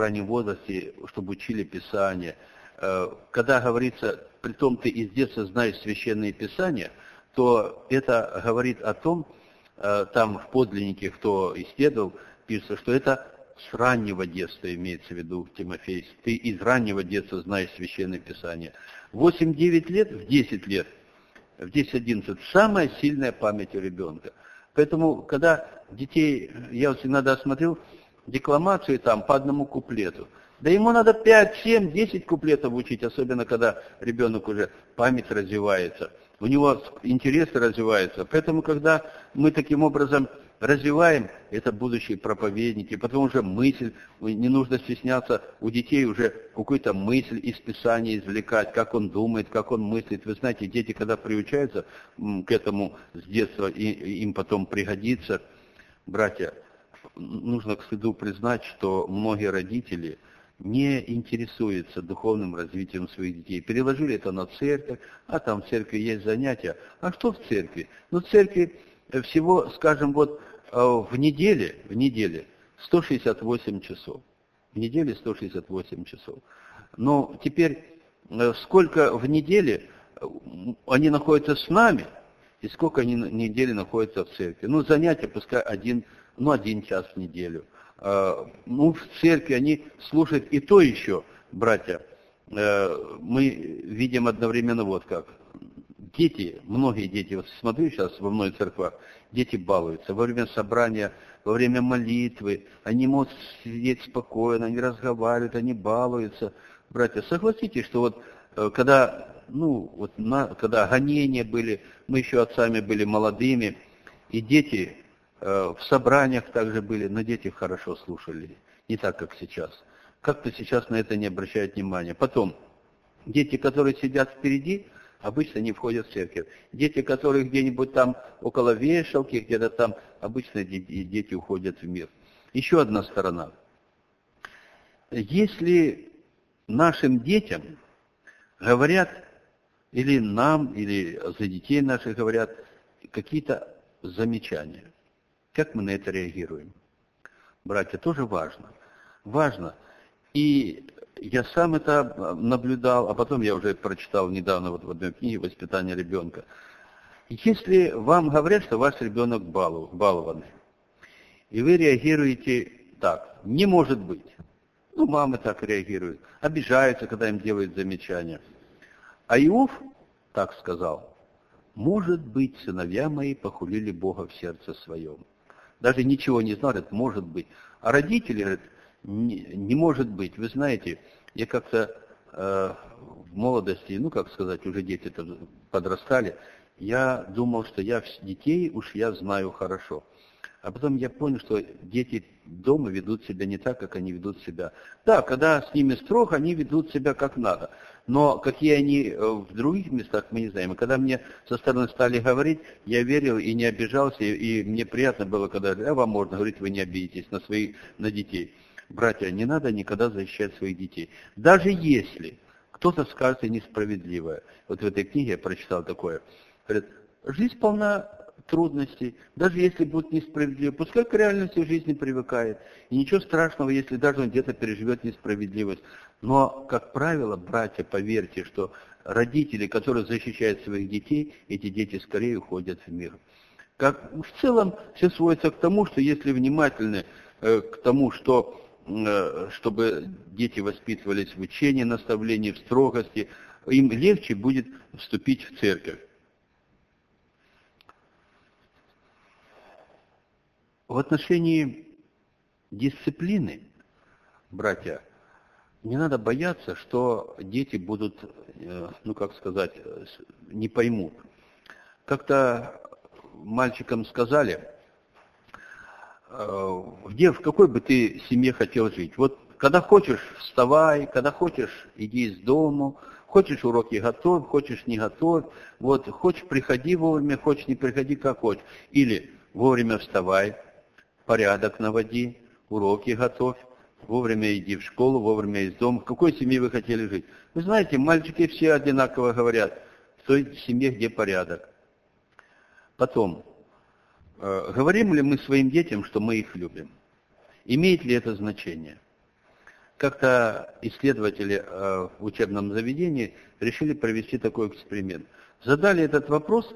чтобы учили Писание. Когда говорится, притом ты из детства знаешь священные Писания, то это говорит о том, там в подлиннике, кто исследовал, пишется, что это с раннего детства имеется в виду, Тимофей. Ты из раннего детства знаешь священное Писание. В 8-9 лет, в 10 лет, в 10-11, самая сильная память у ребенка. Поэтому, когда детей, я вот иногда смотрел декламацию там по одному куплету, да ему надо 5, 7, 10 куплетов учить, особенно когда ребенок уже память развивается, у него интересы развиваются. Поэтому, когда мы таким образом развиваем, это будущие проповедники, потому что мысль, не нужно стесняться у детей уже какую-то мысль из Писания извлекать, как он думает, как он мыслит. Вы знаете, дети, когда приучаются к этому с детства, и им потом пригодится, братья, нужно к стыду признать, что многие родители не интересуются духовным развитием своих детей. Переложили это на церковь, а там в церкви есть занятия. А что в церкви? Ну, в церкви всего, скажем, вот в неделе 168 часов. В неделе 168 часов. Но теперь сколько в неделе они находятся с нами, и сколько они в неделе находятся в церкви. Ну, занятия пускай один час в неделю. Ну, в церкви они слушают и то еще, братья. Мы видим одновременно вот как. Дети, многие дети, вот смотрю сейчас во многих церквах, дети балуются. Во время собрания, во время молитвы, они могут сидеть спокойно, они разговаривают, они балуются. Братья, согласитесь, что вот когда, когда гонения были, мы еще отцами были молодыми, и дети в собраниях также были, но дети хорошо слушали, не так, как сейчас. Как-то сейчас на это не обращают внимания. Потом, дети, которые сидят впереди, обычно не входят в церковь. Дети, которые где-нибудь там около вешалки, где-то там, обычно дети уходят в мир. Еще одна сторона. Если нашим детям говорят, или нам, или за детей наших говорят какие-то замечания, как мы на это реагируем? Братья, тоже важно. Важно. И я сам это наблюдал, а потом я уже прочитал недавно в одной книге «Воспитание ребенка». Если вам говорят, что ваш ребенок балованный, и вы реагируете так, не может быть. Мамы так реагируют, обижаются, когда им делают замечания. А Иов так сказал: может быть, сыновья мои похулили Бога в сердце своем. Даже ничего не знают, может быть. А родители говорят, не может быть. Вы знаете, я как-то в молодости, уже дети-то подрастали, я думал, что детей я знаю хорошо. А потом я понял, что дети дома ведут себя не так, как они ведут себя. Да, когда с ними строго, они ведут себя как надо. Но какие они в других местах, мы не знаем. И когда мне со стороны стали говорить, я верил и не обижался, и мне приятно было, когда вам можно говорить, вы не обидитесь на детей. Братья, не надо никогда защищать своих детей. Даже если кто-то скажет несправедливое. Вот в этой книге я прочитал такое. Говорит, жизнь полна трудностей, даже если будет несправедливо, пускай к реальности жизни привыкает. И ничего страшного, если даже он где-то переживет несправедливость. Но, как правило, братья, поверьте, что родители, которые защищают своих детей, эти дети скорее уходят в мир. В целом все сводится к тому, что если внимательны к тому, чтобы дети воспитывались в учении, наставлении, в строгости, им легче будет вступить в церковь. В отношении дисциплины, братья, не надо бояться, что дети будут, не поймут. Как-то мальчикам сказали, в какой бы ты семье хотел жить? Вот когда хочешь, вставай, когда хочешь, иди из дому, хочешь уроки готовь, хочешь не готовь, вот хочешь приходи вовремя, хочешь не приходи, как хочешь. Или вовремя вставай, порядок наводи, уроки готовь, вовремя иди в школу, вовремя из дома. В какой семье вы хотели жить? Вы знаете, мальчики все одинаково говорят, в той семье, где порядок. Потом, говорим ли мы своим детям, что мы их любим? Имеет ли это значение? Как-то исследователи в учебном заведении решили провести такой эксперимент. Задали этот вопрос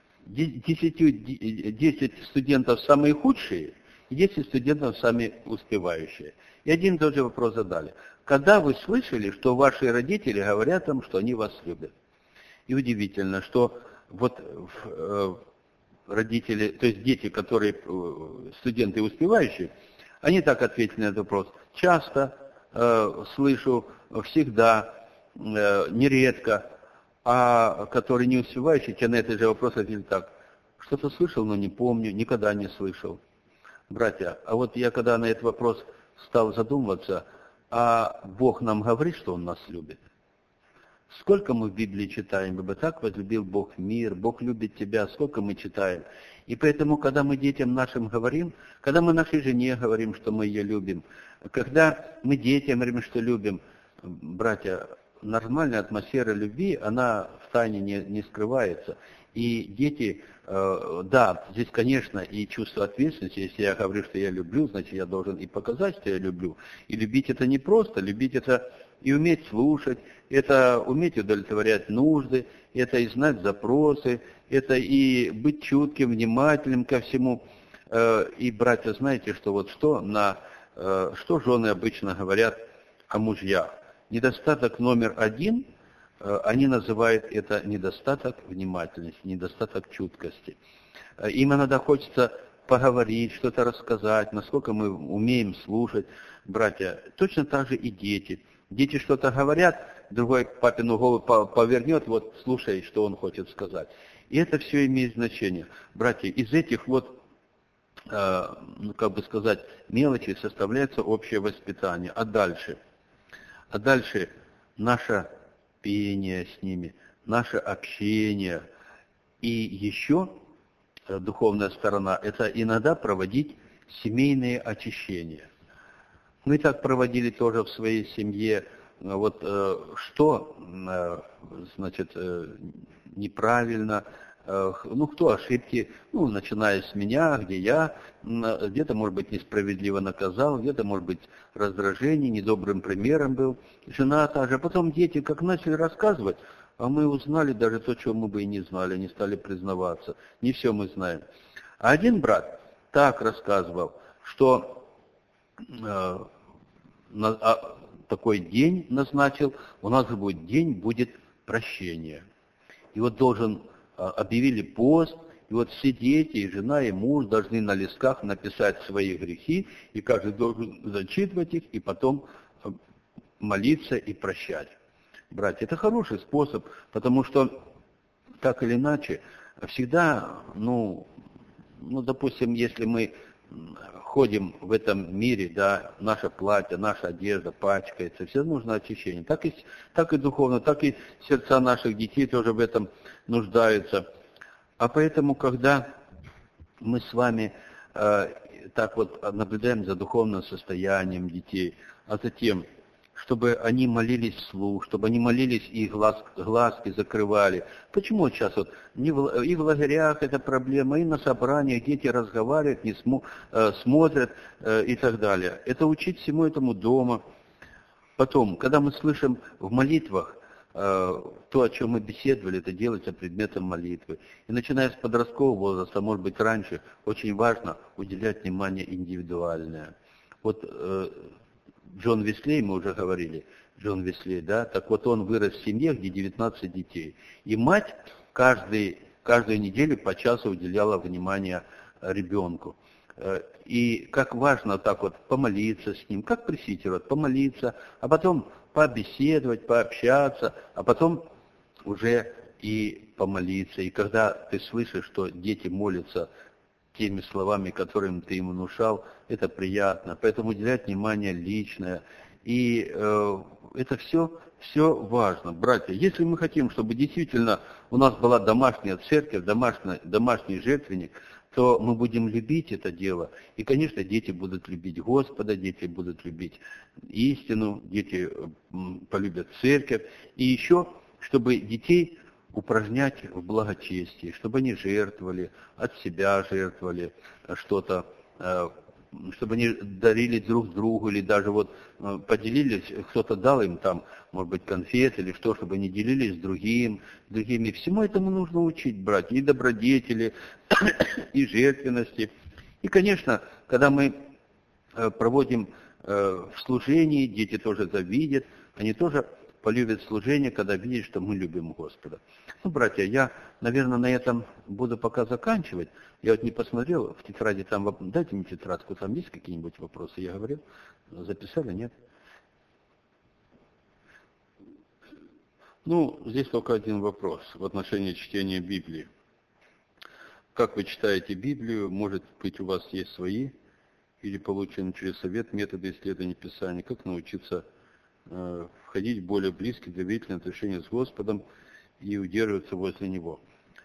10 студентов самые худшие и 10 студентов самые успевающие. И один и тот же вопрос задали. Когда вы слышали, что ваши родители говорят вам, что они вас любят? И удивительно, что вот родители, то есть дети, которые студенты успевающие, они так ответили на этот вопрос. Часто, слышу, всегда, нередко. А которые не успевающие, те на этот же вопрос ответили так. Что-то слышал, но не помню, никогда не слышал. Братья, а вот я когда на этот вопрос стал задумываться, а Бог нам говорит, что Он нас любит? Сколько мы в Библии читаем, ибо так возлюбил Бог мир, Бог любит тебя, сколько мы читаем. И поэтому, когда мы детям нашим говорим, когда мы нашей жене говорим, что мы ее любим, когда мы детям говорим, что любим, братья, нормальная атмосфера любви, она в тайне не скрывается. И дети, да, здесь, конечно, и чувство ответственности. Если я говорю, что я люблю, значит, я должен и показать, что я люблю. И любить это не просто, любить это и уметь слушать, это уметь удовлетворять нужды, это и знать запросы, это и быть чутким, внимательным ко всему. И, братья, знаете, что что жены обычно говорят о мужьях? Недостаток номер один, они называют это недостаток внимательности, недостаток чуткости. Им иногда хочется поговорить, что-то рассказать, насколько мы умеем слушать. Братья, точно так же и дети. Дети что-то говорят, другой папину голову повернет, вот слушай, что он хочет сказать. И это все имеет значение. Братья, из этих вот, как бы сказать, мелочей составляется общее воспитание. А дальше наше пение с ними, наше общение. И еще духовная сторона – это иногда проводить семейные очищения. Мы так проводили тоже в своей семье. Вот что, значит, неправильно, кто ошибки, начиная с меня, где я где-то, может быть, несправедливо наказал, где-то, может быть, раздражение, недобрым примером был. Жена та же. Потом дети как начали рассказывать, а мы узнали даже то, чего мы бы и не знали, они стали признаваться. Не все мы знаем. А один брат так рассказывал, что такой день назначил, у нас же будет день, будет прощение. И вот объявили пост, и вот все дети, и жена, и муж должны на листках написать свои грехи, и каждый должен зачитывать их, и потом молиться и прощать. Братья, это хороший способ, потому что, так или иначе, всегда, допустим, если мы ходим в этом мире, да, наше платье, наша одежда пачкается, все нужно очищение. Так и духовно, так и сердца наших детей тоже в этом нуждаются. А поэтому, когда мы с вами так вот наблюдаем за духовным состоянием детей, а затем, чтобы они молились вслух, чтобы они молились и глазки закрывали. Почему сейчас и в лагерях это проблема, и на собраниях дети разговаривают, не смотрят и так далее. Это учить всему этому дома. Потом, когда мы слышим в молитвах то, о чем мы беседовали, это делается предметом молитвы. И начиная с подросткового возраста, может быть раньше, очень важно уделять внимание индивидуальное. Вот Джон Веслей, мы уже говорили, Джон Веслей, да, так вот он вырос в семье, где 19 детей. И мать каждую неделю по часу уделяла внимание ребенку. И как важно так вот помолиться с ним, как пресвитер, помолиться, а потом побеседовать, пообщаться, а потом уже и помолиться. И когда ты слышишь, что дети молятся теми словами, которыми ты им внушал, это приятно. Поэтому уделять внимание личное. И это все важно. Братья, если мы хотим, чтобы действительно у нас была домашняя церковь, домашний жертвенник, то мы будем любить это дело. И, конечно, дети будут любить Господа, дети будут любить истину, дети полюбят церковь. И еще, чтобы детей упражнять в благочестии, чтобы они жертвовали, от себя жертвовали что-то, чтобы они дарили друг другу, или даже поделились, кто-то дал им там, может быть, конфет или что, чтобы они делились с другими. Всему этому нужно учить, братья, и добродетели, и жертвенности. И, конечно, когда мы проводим в служении, дети тоже завидят, они тоже полюбят служение, когда видят, что мы любим Господа. Братья, я, наверное, на этом буду пока заканчивать. Я вот не посмотрел в тетради, там, дайте мне тетрадку, там есть какие-нибудь вопросы? Я говорил, записали, нет? Здесь только один вопрос в отношении чтения Библии. Как вы читаете Библию? Может быть, у вас есть свои или полученные через совет методы исследования Писания? Как научиться входить в более близкие доверительные отношения с Господом и удерживаться возле Него?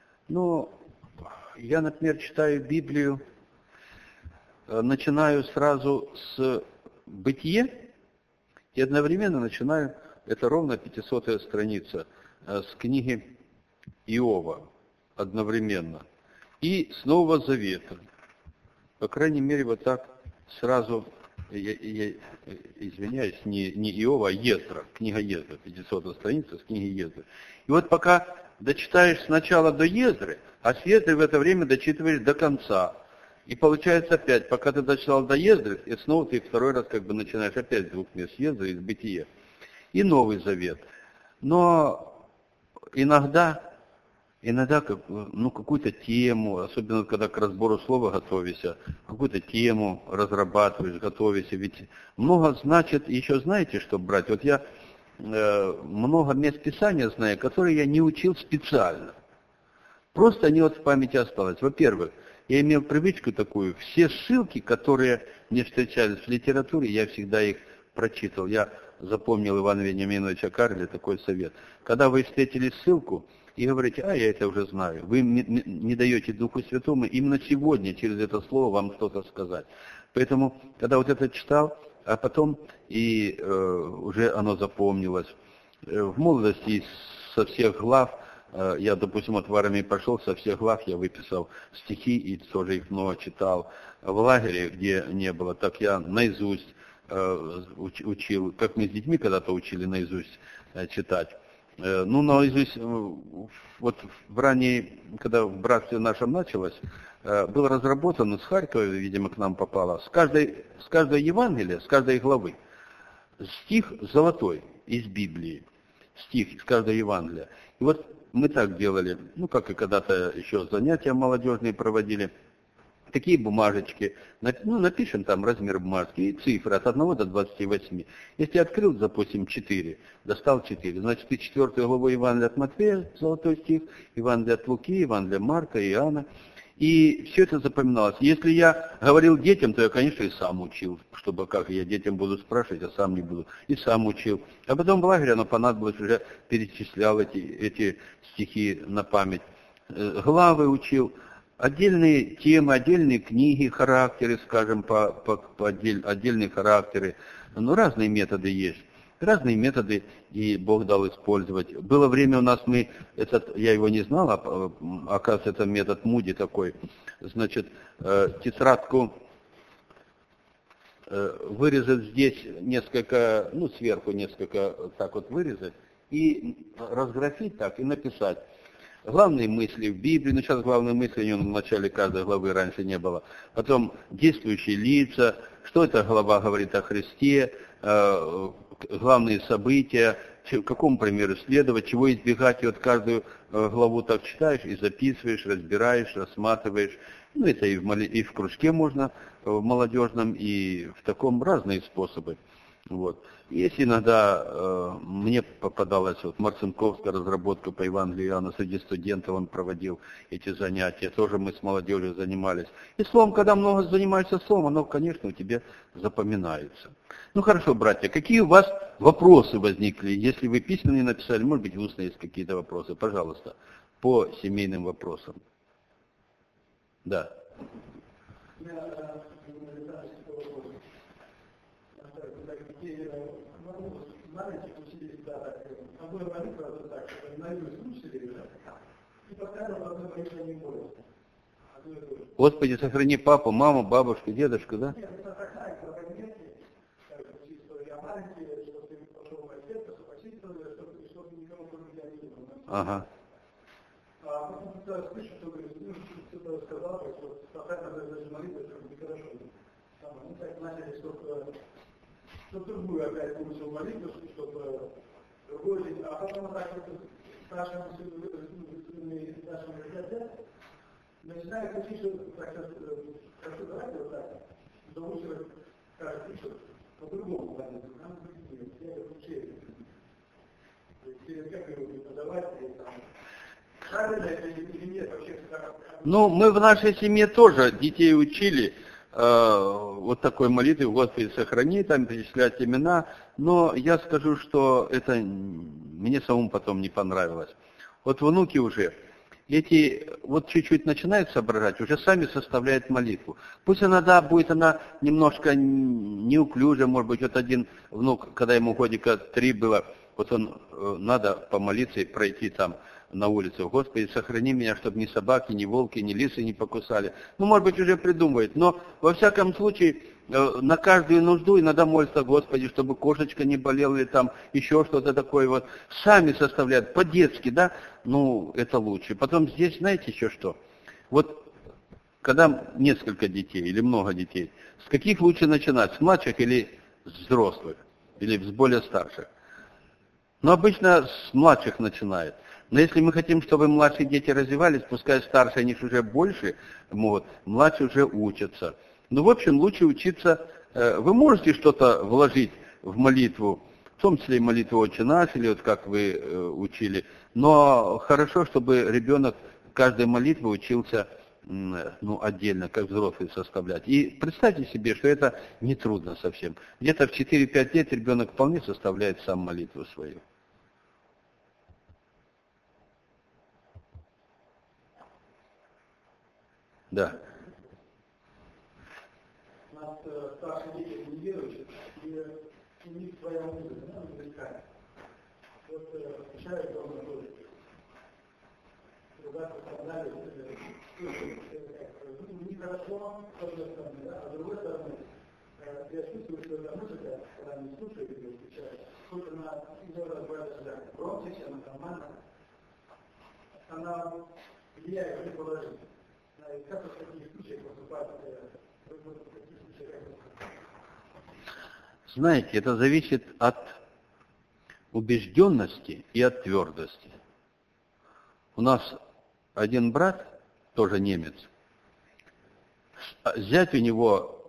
Я, например, читаю Библию, начинаю сразу с Бытие и одновременно начинаю, это ровно 500-я страница, с книги Иова одновременно. И с Нового Завета. По крайней мере, вот так сразу, я извиняюсь, не Иова, а Ездра, книга Ездра, 500-я страница с книги Ездра. И вот пока дочитаешь сначала до Ездры, а с Ездры в это время дочитываешь до конца. И получается опять, пока ты дочитал до Ездры, и снова ты второй раз начинаешь опять с двух мест Ездры из Бытия. И Новый Завет. Но иногда какую-то тему, особенно когда к разбору слова готовишься, какую-то тему разрабатываешь, готовишься. Ведь много значит, еще знаете что, брать? Вот я много мест Писания знаю, которые я не учил специально. Просто они вот в памяти осталось. Во-первых, я имел привычку такую, все ссылки, которые мне встречались в литературе, я всегда их прочитал. Я запомнил Ивана Вениаминовича Карля такой совет. Когда вы встретили ссылку и говорите, я это уже знаю, вы не даете Духу Святому именно сегодня через это слово вам что-то сказать. Поэтому, когда вот это читал, а потом и уже оно запомнилось. В молодости со всех глав, я, допустим, от в армии пошел, со всех глав я выписал стихи и тоже их много читал. В лагере, где не было, так я наизусть учил, как мы с детьми когда-то учили наизусть читать. Ну, наизусть, вот в ранней, когда в братстве нашем началось, было разработано, с Харькова, видимо, к нам попало, с каждой Евангелия, с каждой главы, стих золотой из Библии, стих из каждой Евангелия. И вот мы так делали, ну, как и когда-то еще занятия молодежные проводили, такие бумажечки, напишем там размер бумажки и цифры от 1 до 28. Если открыл, допустим, 4, достал 4, значит, ты 4 главу Евангелия от Матфея, золотой стих, Евангелие от Луки, Евангелие Марка, Иоанна. И все это запоминалось. Если я говорил детям, то я, конечно, и сам учил, чтобы как я детям буду спрашивать, а сам не буду. И сам учил. А потом в лагере оно понадобилось, уже перечислял эти стихи на память. Главы учил. Отдельные темы, отдельные книги, характеры, скажем, отдельные характеры. Ну, разные методы есть. Разные методы и Бог дал использовать. Было время у нас, я его не знал, оказывается, это метод Муди такой. Значит, тетрадку вырезать здесь несколько, сверху несколько так вот вырезать, и разграфить так, и написать. Главные мысли в Библии, сейчас главные мысли в начале каждой главы раньше не было. Потом действующие лица, что эта глава говорит о Христе, главные события, какому примеру следовать, чего избегать. И вот каждую главу так читаешь и записываешь, разбираешь, рассматриваешь. Это и в кружке можно, в молодежном, и в таком разные способы. Вот. Есть иногда, мне попадалась Марцинковская разработка по Евангелию Иоанна, среди студентов он проводил эти занятия, тоже мы с молодежью занимались. И словом, когда много занимаешься словом, оно, конечно, у тебя запоминается. Ну хорошо, братья, какие у вас вопросы возникли? Если вы письменные написали, может быть, устно есть какие-то вопросы, пожалуйста, по семейным вопросам. Да. Господи, сохрани папу, маму, бабушку, дедушку, да? Ага. Что другую опять получил молитву, чтобы другой день, а потом так вот нашим ребятам начинает учить, что как давайте вот так, заучивать каждый пишет по-другому молитву, нам я это учили. Через как его преподавать, правильно это или нет вообще? Мы в нашей семье тоже детей учили. Вот такой молитвы, Господи, сохрани, там перечислять имена, но я скажу, что это мне самому потом не понравилось. Вот внуки уже, вот чуть-чуть начинают соображать, уже сами составляют молитву. Пусть иногда будет она немножко неуклюжа, может быть, вот один внук, когда ему годика 3 было, вот он, надо помолиться и пройти там на улицу. Господи, сохрани меня, чтобы ни собаки, ни волки, ни лисы не покусали. Может быть, уже придумывает. Но, во всяком случае, на каждую нужду иногда молится, Господи, чтобы кошечка не болела или там еще что-то такое. Вот. Сами составляют, по-детски, да? Это лучше. Потом здесь, знаете, еще что? Вот, когда несколько детей или много детей, с каких лучше начинать? С младших или с взрослых? Или с более старших? Обычно с младших начинают. Но если мы хотим, чтобы младшие дети развивались, пускай старшие, они уже больше могут, младшие уже учатся. В общем, лучше учиться. Вы можете что-то вложить в молитву, в том числе и молитву «Отче наш», или вот как вы учили. Но хорошо, чтобы ребенок каждой молитвы учился отдельно, как взрослый составлять. И представьте себе, что это нетрудно совсем. Где-то в 4-5 лет ребенок вполне составляет сам молитву свою. Да. У нас старшие дети не верующие, и у них своя музыка, музыкальная. Вот включают дома тоже. Ругаться создали, нехорошо, с одной стороны, да, а с другой стороны, я чувствую, что эта музыка, когда они слушают или включают, сколько она бывает громче, чем нормально, она влияет на положение. Как в таких случаях поступать? Знаете, это зависит от убежденности и от твердости. У нас один брат, тоже немец, зять у него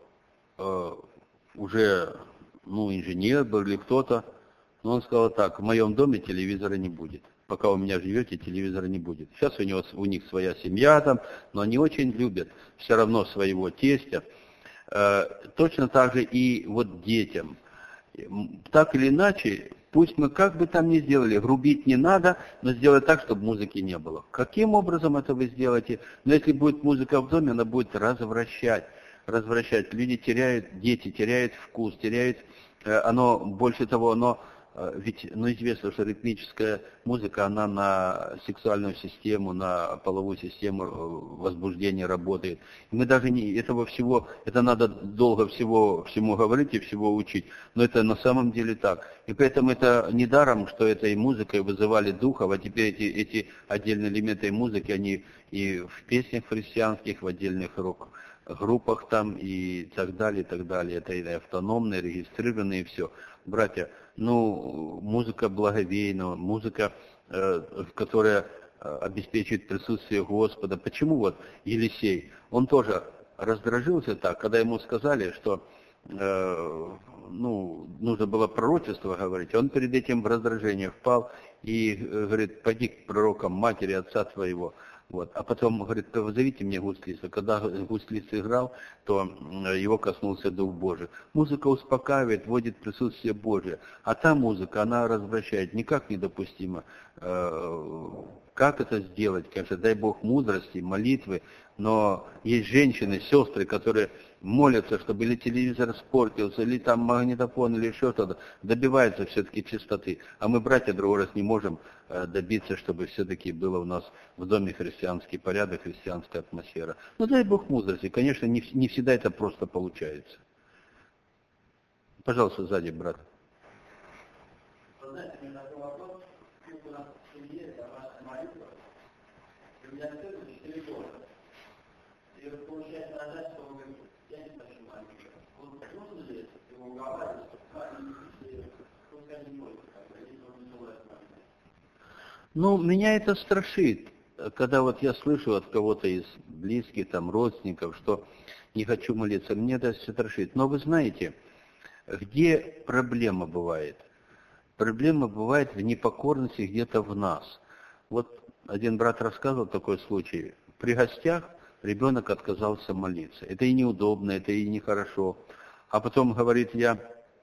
уже, инженер был или кто-то, но он сказал так: в моем доме телевизора не будет. Пока у меня живете, телевизора не будет. Сейчас у них своя семья там, но они очень любят все равно своего тестя. Точно так же и вот детям. Так или иначе, пусть мы как бы там ни сделали, грубить не надо, но сделать так, чтобы музыки не было. Каким образом это вы сделаете? Но если будет музыка в доме, она будет развращать. Люди теряют, дети теряют вкус, теряют, больше того, ведь известно, что ритмическая музыка, она на сексуальную систему, на половую систему возбуждения работает. И мы даже это надо долго всему говорить и всего учить, но это на самом деле так. И поэтому это недаром, что этой музыкой вызывали духов, а теперь эти отдельные элементы музыки, они и в песнях христианских, в отдельных рок-группах там и так далее, и так далее. Это и автономные, регистрированные, и все. Братья, музыка благовейная, музыка, которая обеспечивает присутствие Господа. Почему вот Елисей, он тоже раздражился так, когда ему сказали, что нужно было пророчество говорить, он перед этим в раздражение впал и говорит: пойди к пророкам матери отца твоего. Вот. А потом говорит: позовите мне гуслица. Когда гуслиц играл, то его коснулся Дух Божий. Музыка успокаивает, вводит присутствие Божие. А та музыка, она развращает, никак недопустимо. Как это сделать? Конечно, дай Бог мудрости, молитвы, но есть женщины, сестры, которые молятся, чтобы или телевизор испортился, или там магнитофон, или еще что-то, добиваются все-таки чистоты. А мы, братья, другой раз не можем добиться, чтобы все-таки было у нас в доме христианский порядок, христианская атмосфера. Дай Бог мудрости. Конечно, не всегда это просто получается. Пожалуйста, сзади, брат. Знаете, у меня такой вопрос. У нас в семье домашняя молитва. У меня сын 4 года. И получается нажать, что он говорит: я не хочу молиться. Он нужно ли его уговаривать, если пускай не молится, если он не желает молиться? Меня это страшит, когда вот я слышу от кого-то из близких, там, родственников, что не хочу молиться, мне это страшит. Но вы знаете, где проблема бывает? Проблема бывает в непокорности где-то в нас. Вот один брат рассказывал такой случай. При гостях ребенок отказался молиться. Это и неудобно, это и нехорошо. А потом говорит: я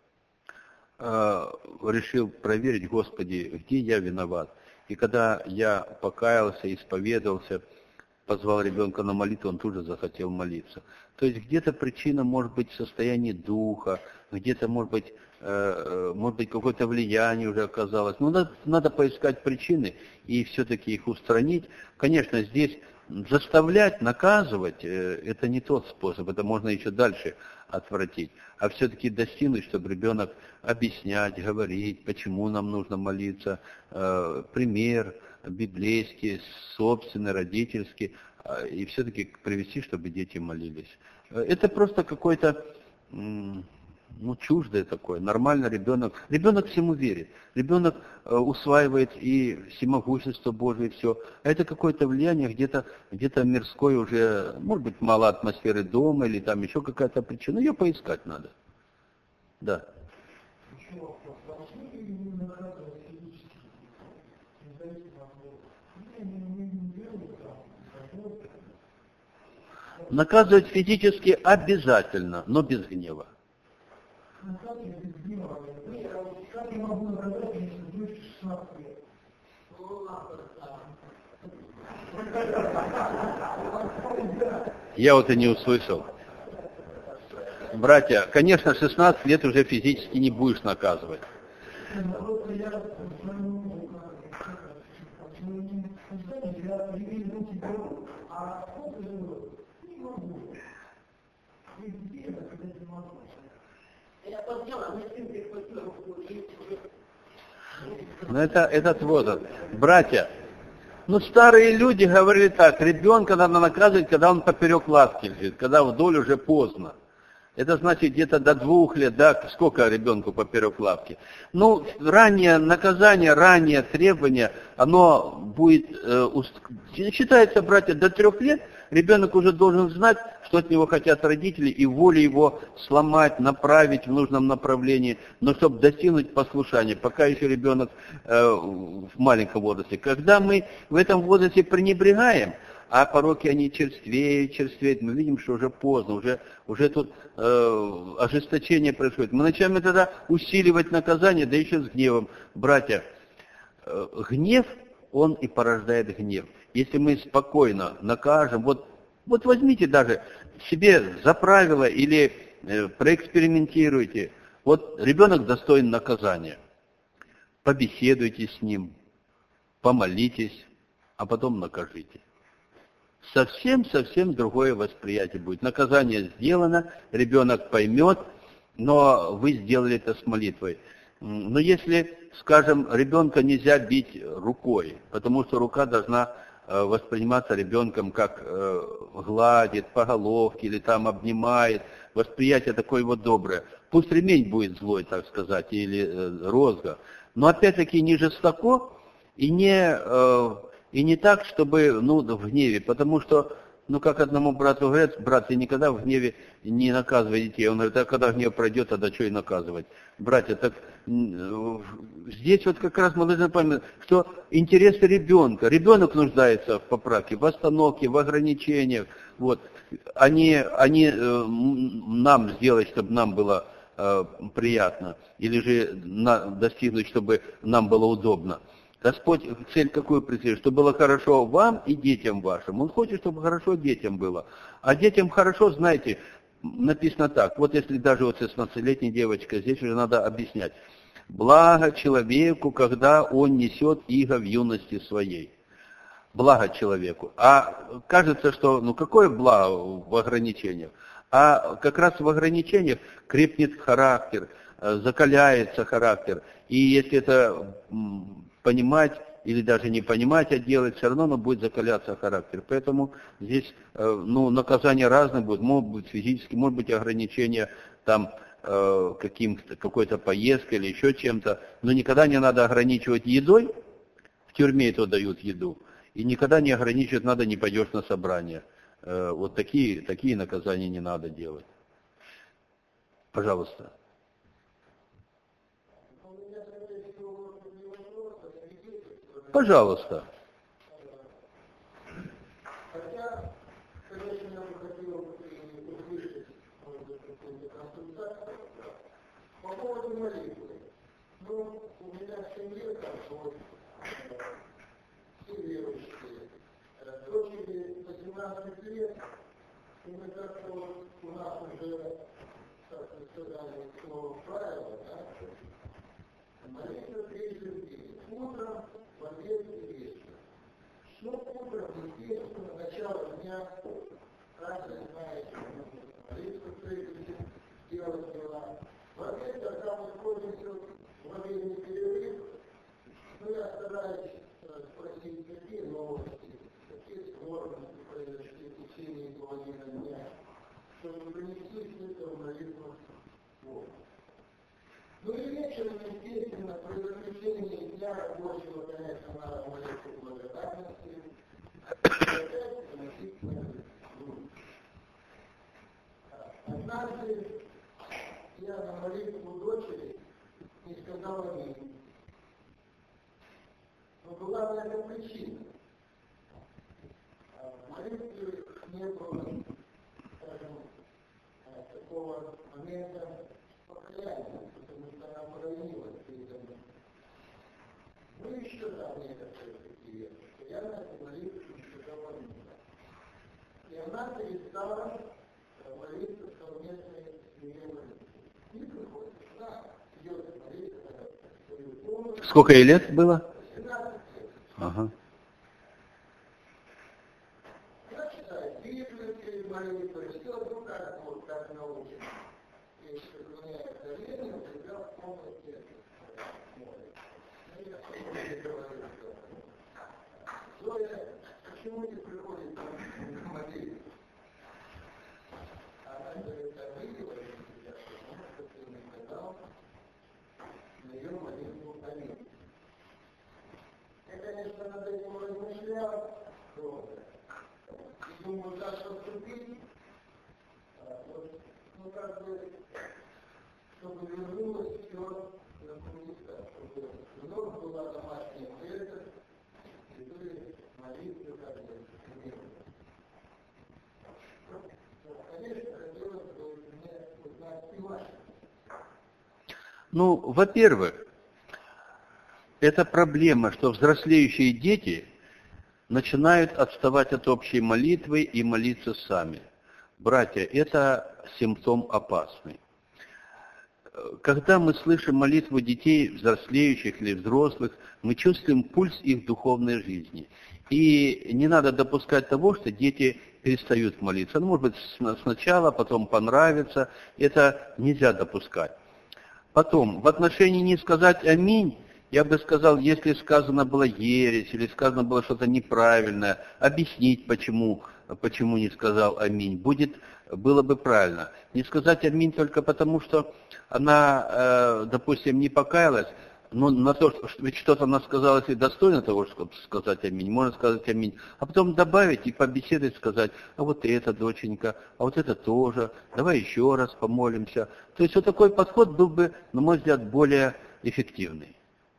решил проверить: Господи, где я виноват? И когда я покаялся, исповедовался, позвал ребенка на молитву, он тут же захотел молиться. То есть где-то причина может быть в состоянии духа, где-то может быть какое-то влияние уже оказалось. Надо поискать причины и все-таки их устранить. Конечно, здесь заставлять, наказывать, это не тот способ, это можно еще дальше отвратить. А все-таки достигнуть, чтобы ребенок объяснять, говорить, почему нам нужно молиться, пример библейский, собственный, родительский, и все-таки привести, чтобы дети молились. Это просто какой-то чуждое такое. Нормально ребенок всему верит. Ребенок усваивает и всемогущество Божие, и все. А это какое-то влияние где-то мирское уже, может быть, мало атмосферы дома, или там еще какая-то причина. Ее поискать надо. Да. Еще вопрос. Почему именно наказывать физически? Независимо от того. Не делают там. Наказывать физически обязательно, но без гнева. Наказывать без гнева. Как я могу наказать, если дочь 16 лет? Я вот и не услышал. Братья, конечно, 16 лет уже физически не будешь наказывать. Но этот возраст. Братья, старые люди говорили так: ребенка надо наказывать, когда он поперек лавки лежит, когда вдоль уже поздно. Это значит где-то до 2 лет, да, сколько ребенку поперек лавки. Раннее наказание, раннее требование, оно будет, считается, братья, до 3 лет ребенок уже должен знать, что от него хотят родители, и волю его сломать, направить в нужном направлении, но чтобы достигнуть послушания, пока еще ребенок в маленьком возрасте. Когда мы в этом возрасте пренебрегаем, а пороки они черствеют, мы видим, что уже поздно, уже тут ожесточение происходит. Мы начинаем тогда усиливать наказание, да еще с гневом. Братья, гнев, он и порождает гнев. Если мы спокойно накажем, вот возьмите даже себе за правило или проэкспериментируйте. Вот ребенок достоин наказания. Побеседуйте с ним, помолитесь, а потом накажите. Совсем другое восприятие будет. Наказание сделано, ребенок поймет, но вы сделали это с молитвой. Но если, скажем, ребенка нельзя бить рукой, потому что рука должна восприниматься ребенком как гладит по головке или там обнимает, восприятие такое вот доброе. Пусть ремень будет злой, так сказать, или розга, но опять-таки не жестоко и не так, чтобы, в гневе, потому что, как одному брату говорят: брат, ты никогда в гневе не наказывай детей. Он говорит: а когда гнев пройдет, тогда что и наказывать? Братья, так здесь вот как раз мы должны памятать, что интересы ребенок нуждается в поправке, в остановке, в ограничениях, они нам сделать, чтобы нам было приятно, или же достигнуть, чтобы нам было удобно. Господь цель какую преследует? Чтобы было хорошо вам и детям вашим. Он хочет, чтобы хорошо детям было. А детям хорошо, знаете, написано так. Вот если даже 16-летняя девочка, здесь уже надо объяснять. Благо человеку, когда он несет иго в юности своей. Благо человеку. А кажется, что, какое благо в ограничениях? А как раз в ограничениях крепнет характер, закаляется характер. И если это понимать или даже не понимать, а делать, все равно будет закаляться характер. Поэтому здесь наказания разные будут. Могут быть физические, может быть ограничения там какой-то поездкой или еще чем-то. Но никогда не надо ограничивать едой. В тюрьме это дают еду. И никогда не ограничивать надо, не пойдешь на собрание. Вот такие наказания не надо делать. Пожалуйста. Пожалуйста. Хотя, конечно, я бы хотел услышать консультацию по поводу молитвы. У меня в семье все верующие. Дочери 18 лет, и мы как-то у нас уже, как вы сказали, слово правило, да? Молитва 3 дней. Утром, в обед и вечером. Что утром, естественно, начало дня, каждый знает, что молитву делать дела. В обед, когда мы ходим в обеденный перерыв, я стараюсь спросить, какие новости, какие сложности произошли в течение половины дня, чтобы принести все это в молитву Богу. И вечером, естественно, при заключении дня рабочего, конечно, надо молиться благодарности, и опять приносить молитву. Однажды я на молитву дочери сказал аминь. Но была на это причина. В молитве не было, скажем, такого момента покаяния, потому что она проявилась перед нами. Ну и еще там некоторые такие. Я на эту молитву не сказал аминь. И она перестала молиться совместной с ее молитвой. И приходит, да, идет молитва. Сколько ей лет было? 17 лет. Ага. Я читаю Библию перед молитвой, все вдруг как вот так научено. Если у меня доверие, у тебя в комнате молит. Ну, я все говорю, что Зоя, почему не приходит на молитву? Она говорит, а видела тебя, что ты не сказал, на ее молитву аминь. Я, конечно, над этим размышлял, и думаю, как поступить, ну, как бы, чтобы вернулось все на место, чтобы вновь была домашняя церковь, и были молитвы как бы мирно. Конечно, хотелось бы мне узнать и ваше. Ну, во-первых, это проблема, что взрослеющие дети начинают отставать от общей молитвы и молиться сами. Братья, это симптом опасный. Когда мы слышим молитву детей, взрослеющих или взрослых, мы чувствуем пульс их духовной жизни. И не надо допускать того, что дети перестают молиться. Ну, может быть, сначала, потом понравится. Это нельзя допускать. Потом, в отношении не сказать «Аминь», я бы сказал, если сказано было ересь, или сказано было что-то неправильное, объяснить, почему не сказал «Аминь», было бы правильно. Не сказать «Аминь» только потому, что она, допустим, не покаялась, но на то, что ведь что-то она сказала, если достойно того, чтобы сказать «Аминь», можно сказать «Аминь», а потом добавить и побеседовать, сказать, а вот это, доченька, а вот это тоже, давай еще раз помолимся. То есть вот такой подход был бы, на мой взгляд, более эффективный.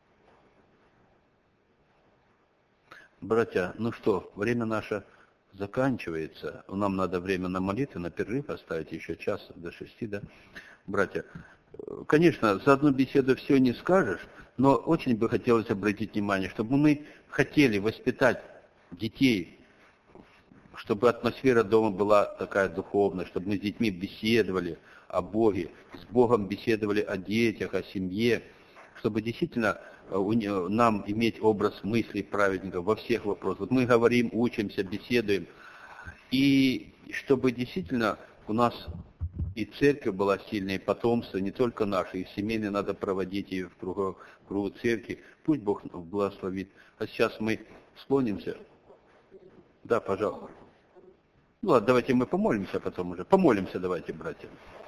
Братья, ну что, время наше заканчивается. Нам надо время на молитву, на перерыв оставить еще час до 6, да? Братья, конечно, за одну беседу все не скажешь, но очень бы хотелось обратить внимание, чтобы мы хотели воспитать детей, чтобы атмосфера дома была такая духовная, чтобы мы с детьми беседовали о Боге, с Богом беседовали о детях, о семье, чтобы действительно нам иметь образ мыслей праведников во всех вопросах. Вот мы говорим, учимся, беседуем, и чтобы действительно у нас и церковь была сильная, и потомство, не только наше, и семейные надо проводить и в кругу церкви. Пусть Бог благословит. А сейчас мы склонимся. Да, пожалуйста. Ну ладно, давайте мы помолимся потом уже. Помолимся давайте, братья.